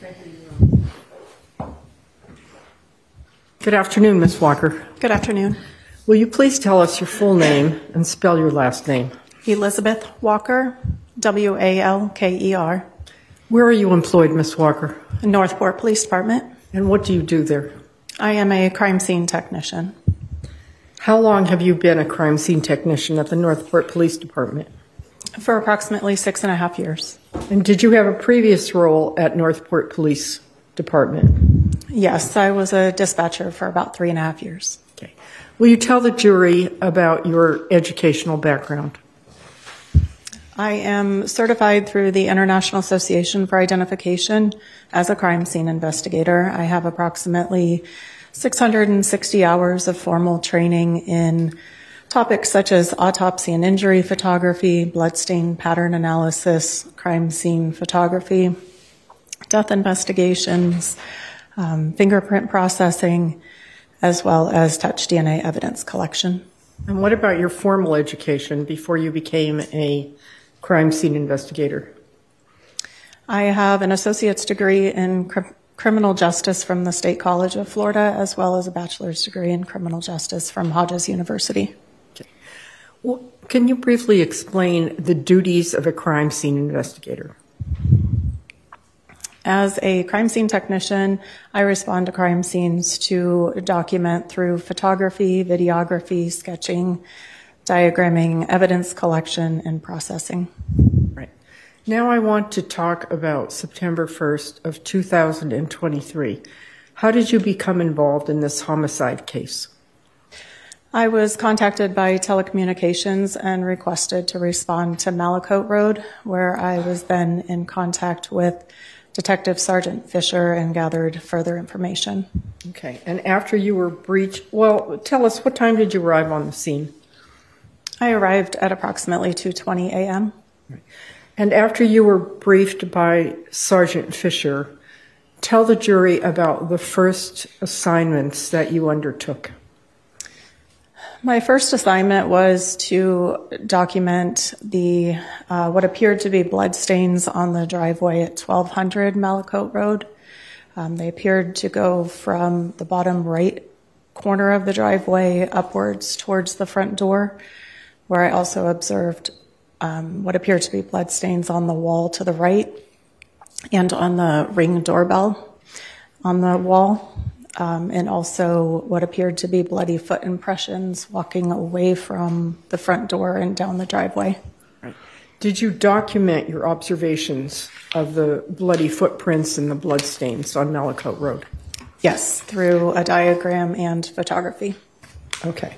Good afternoon, Miz Walker. Good afternoon. Will you please tell us your full name and spell your last name? Elizabeth Walker, W A L K E R. Where are you employed, Miz Walker? Northport Police Department. And what do you do there? I am a crime scene technician. How long have you been a crime scene technician at the Northport Police Department? For approximately six and a half years. And did you have a previous role at Northport Police Department? Yes, I was a dispatcher for about three and a half years. Okay. Will you tell the jury about your educational background? I am certified through the International Association for Identification as a crime scene investigator. I have approximately six hundred sixty hours of formal training in topics such as autopsy and injury photography, bloodstain pattern analysis, crime scene photography, death investigations, um, fingerprint processing, as well as touch D N A evidence collection. And what about your formal education before you became a crime scene investigator? I have an associate's degree in cr- criminal justice from the State College of Florida, as well as a bachelor's degree in criminal justice from Hodges University. Okay. Well, can you briefly explain the duties of a crime scene investigator? As a crime scene technician, I respond to crime scenes to document through photography, videography, sketching, diagramming, evidence collection, and processing. Right. Now I want to talk about September first of two thousand twenty-three. How did you become involved in this homicide case? I was contacted by telecommunications and requested to respond to Malakote Road, where I was then in contact with Detective Sergeant Fisher and gathered further information. Okay. And after you were breached, well, tell us, what time did you arrive on the scene? I arrived at approximately two twenty a.m. And after you were briefed by Sergeant Fisher, tell the jury about the first assignments that you undertook. My first assignment was to document the uh, what appeared to be bloodstains on the driveway at twelve hundred Malakote Road. Um, they appeared to go from the bottom right corner of the driveway upwards towards the front door, where I also observed um, what appeared to be bloodstains on the wall to the right and on the Ring doorbell on the wall. Um, and also what appeared to be bloody foot impressions walking away from the front door and down the driveway. Right. Did you document your observations of the bloody footprints and the bloodstains on Malakote Road? Yes, through a diagram and photography. Okay.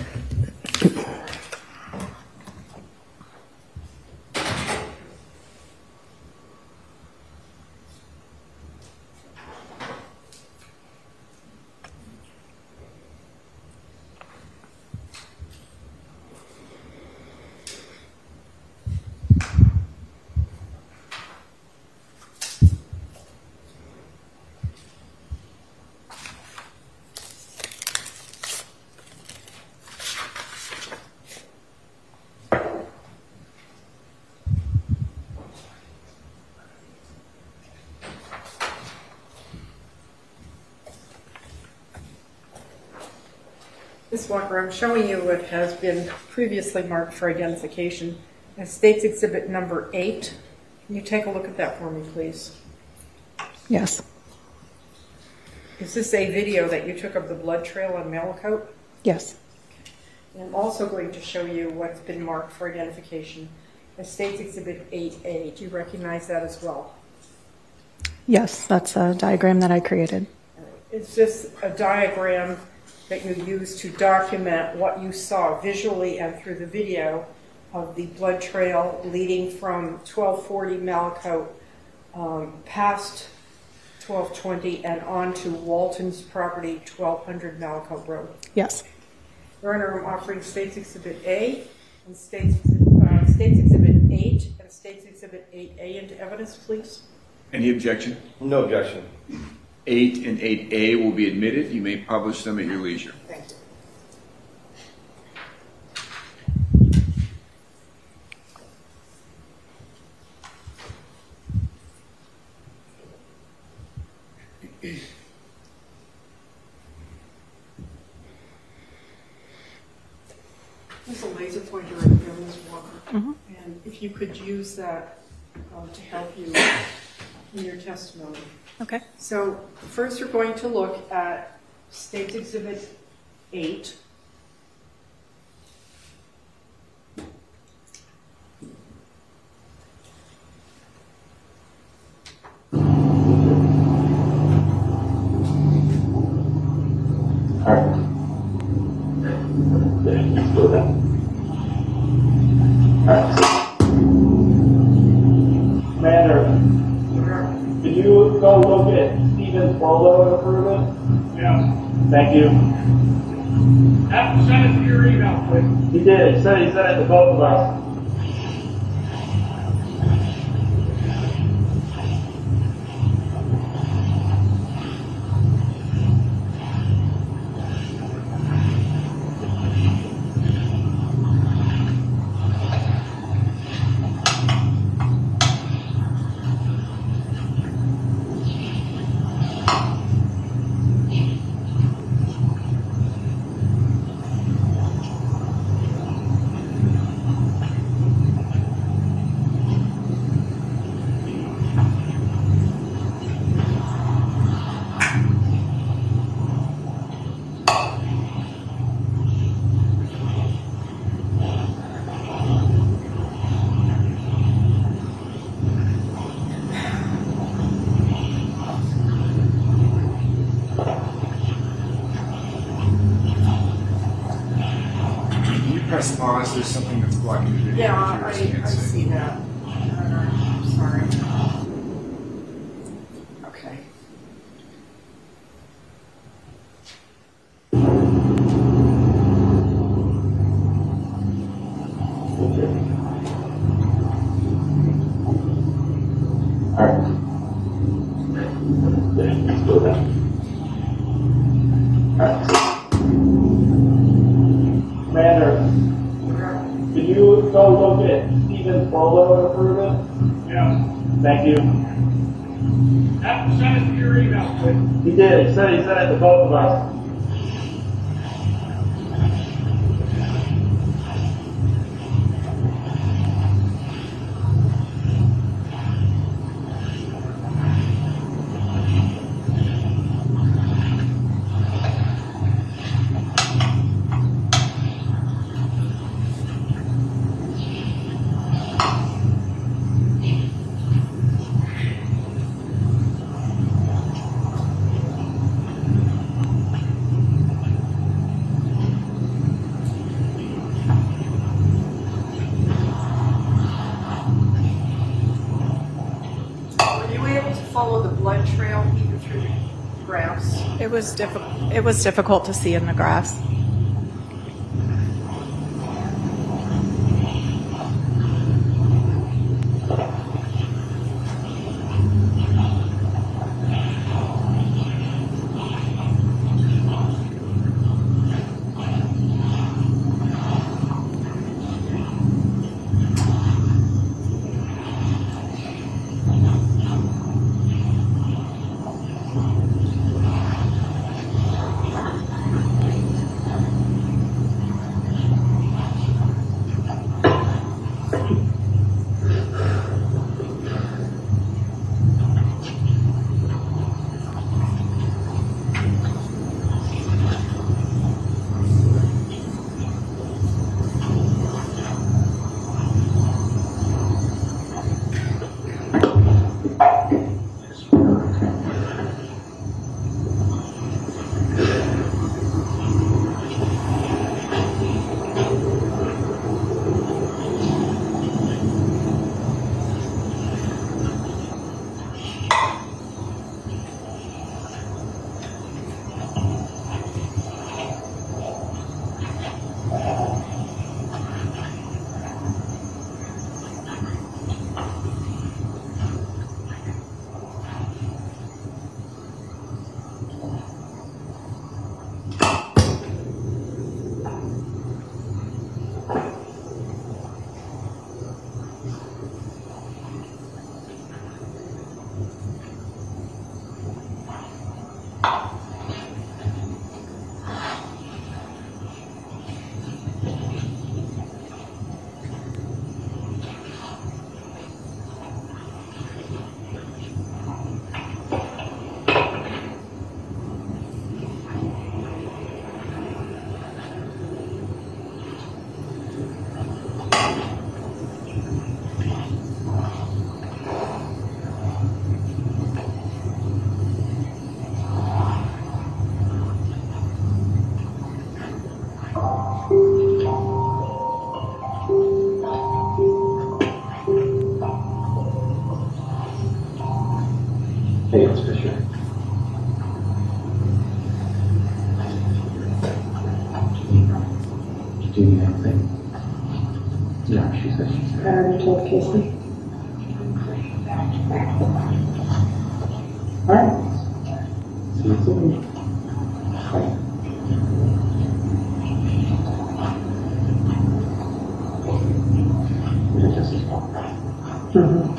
Miz Walker, I'm showing you what has been previously marked for identification as State's Exhibit Number eight. Can you take a look at that for me, please? Yes. Is this a video that you took of the blood trail on Malakote? Yes. And I'm also going to show you what's been marked for identification as State's Exhibit eight A. Do you recognize that as well? Yes, that's a diagram that I created. Is this a diagram that you use to document what you saw visually and through the video of the blood trail leading from twelve forty Malakote um, past twelve twenty and on to Walton's property, twelve hundred Malakote Road? Yes. Your Honor, I'm offering State's Exhibit A and State's, uh, State's Exhibit eight and State's Exhibit eight A into evidence, please. Any objection? No objection. eight and eight A will be admitted. You may publish them at your leisure. Thank you. There's a laser pointer right here, Miz Walker. Mm-hmm. And if you could use that um, to help you in your testimony. Okay. So first you're going to look at State's Exhibit eight. Commander, can you go look at Stephen's Bolo improvement? Yeah. Thank you. Have to send it to your email, please. He did. He said he sent it to both of us. Press pause. There's something that's blocking the video. Yeah, I, I see that. I'm sorry. Okay. All right. you go look at Stephen's photo and approve it? Yeah. Thank you. Have to send us your email, please. He did. He said he sent it to both of us. Follow the blood trail even through the grass? It was difficult. It was difficult to see in the grass. Hey, it's Fisher. Do you need anything? No, she said she's I already told Casey. Alright. See you soon. Bye. You're just as well. Mm-hmm.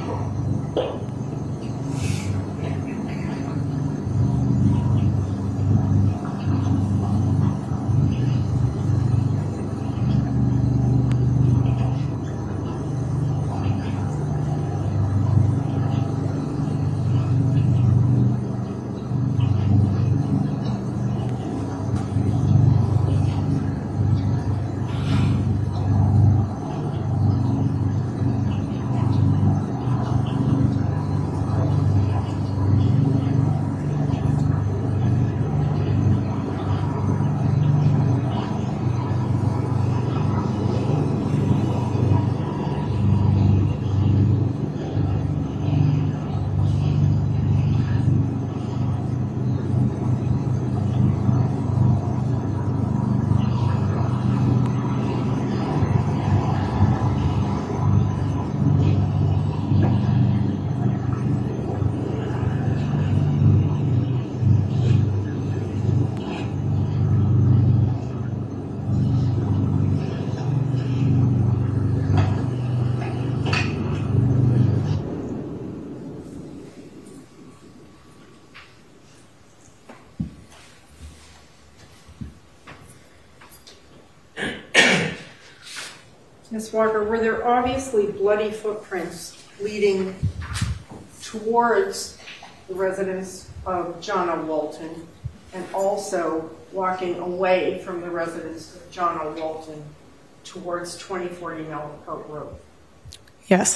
Miz Walker, were there obviously bloody footprints leading towards the residence of John O. Walton and also walking away from the residence of John O. Walton towards twenty forty Malakote Road? Yes.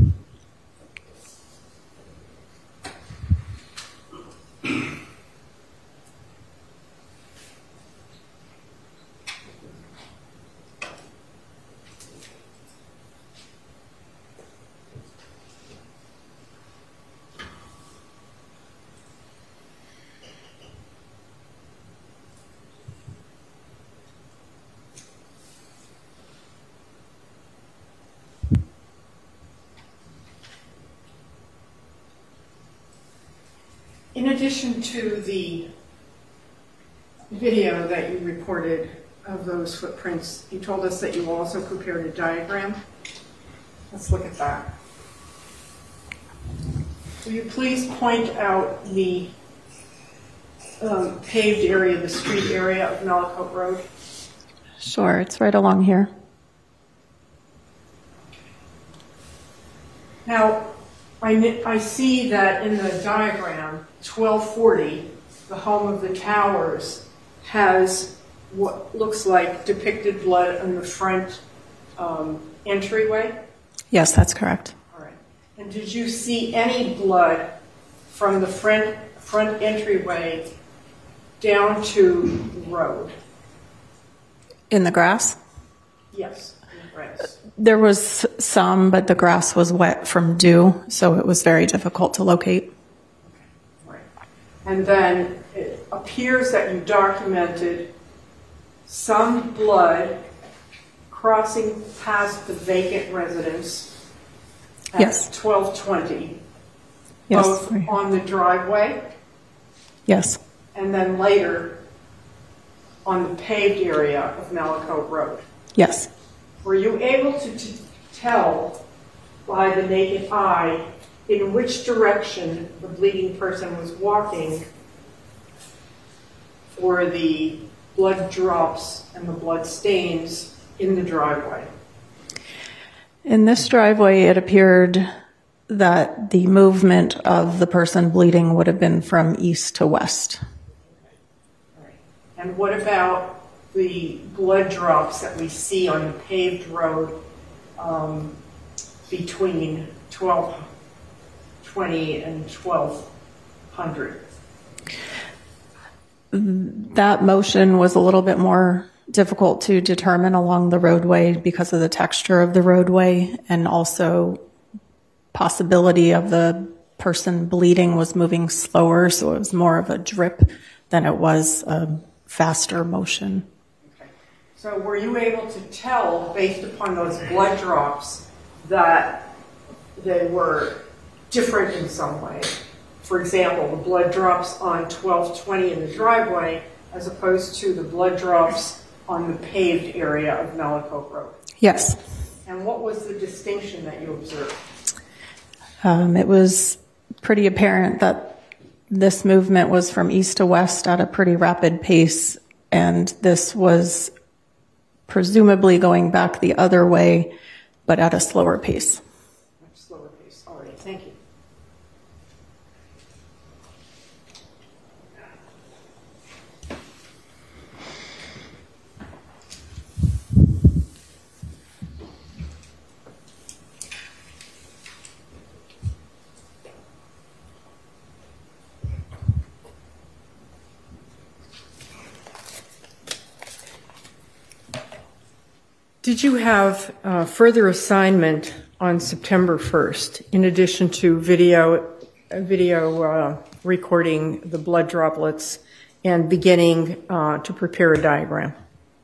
In addition to the video that you reported of those footprints, you told us that you also prepared a diagram. Let's look at that. Will you please point out the um, paved area, the street area of Malakote Road? Sure, it's right along here. Now, I, I see that in the diagram, twelve forty, the home of the towers, has what looks like depicted blood on the front um, entryway. Yes, that's correct. All right. And did you see any blood from the front, front entryway down to the road? In the grass? Yes, in the grass. There was some, but the grass was wet from dew, so it was very difficult to locate. And then it appears that you documented some blood crossing past the vacant residence at yes. twelve twenty, yes. both on the driveway yes. and then later on the paved area of Malakote Road. Yes. Were you able to t- tell by the naked eye in which direction the bleeding person was walking for the blood drops and the blood stains in the driveway? In this driveway, it appeared that the movement of the person bleeding would have been from east to west. And what about the blood drops that we see on the paved road um, between twelve twenty and twelve hundred? That motion was a little bit more difficult to determine along the roadway because of the texture of the roadway, and also possibility of the person bleeding was moving slower, so it was more of a drip than it was a faster motion. Okay. So were you able to tell, based upon those blood drops, that they were different in some way? For example, the blood drops on twelve twenty in the driveway as opposed to the blood drops on the paved area of Malakote Road? Yes. And what was the distinction that you observed? Um, it was pretty apparent that this movement was from east to west at a pretty rapid pace, and this was presumably going back the other way, but at a slower pace. Much slower pace. All right, thank you. Did you have uh, further assignment on September first, in addition to video, uh, video uh, recording the blood droplets and beginning uh, to prepare a diagram?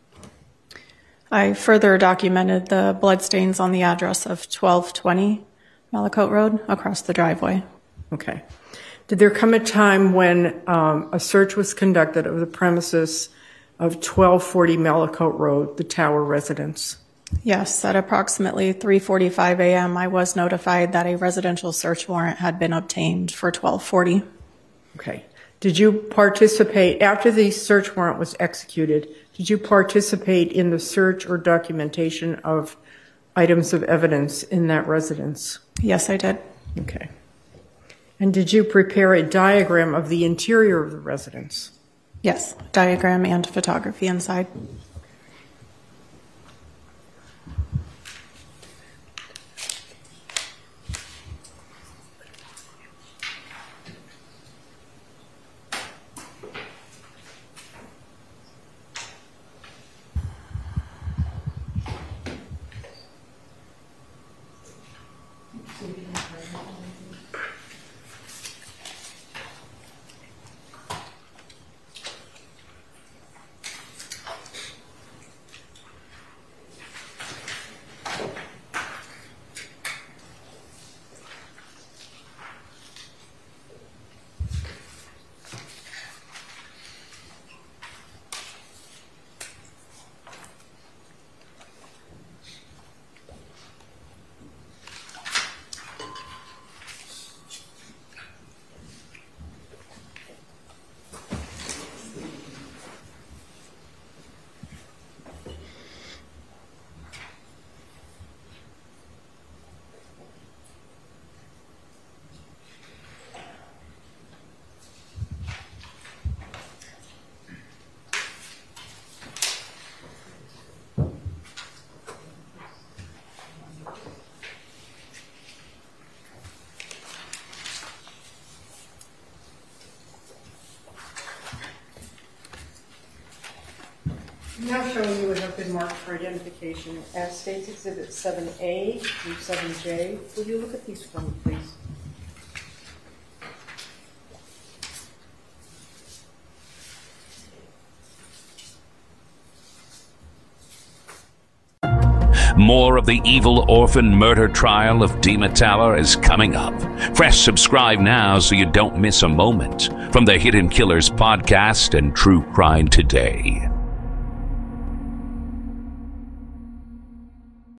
I further documented the bloodstains on the address of twelve twenty Malakote Road across the driveway. Okay. Did there come a time when um, a search was conducted of the premises of twelve forty Malakote Road, the Tower residence? Yes, at approximately three forty-five a.m. I was notified that a residential search warrant had been obtained for twelve forty. Okay. Did you participate, after the search warrant was executed, did you participate in the search or documentation of items of evidence in that residence? Yes, I did. Okay. And did you prepare a diagram of the interior of the residence? Yes, diagram and photography inside. Now showing you what have been marked for identification as States Exhibit seven A through seven J. Will you look at these for me, please? More of the evil orphan murder trial of Dee Metallo is coming up. Press subscribe now so you don't miss a moment from the Hidden Killers podcast and True Crime Today.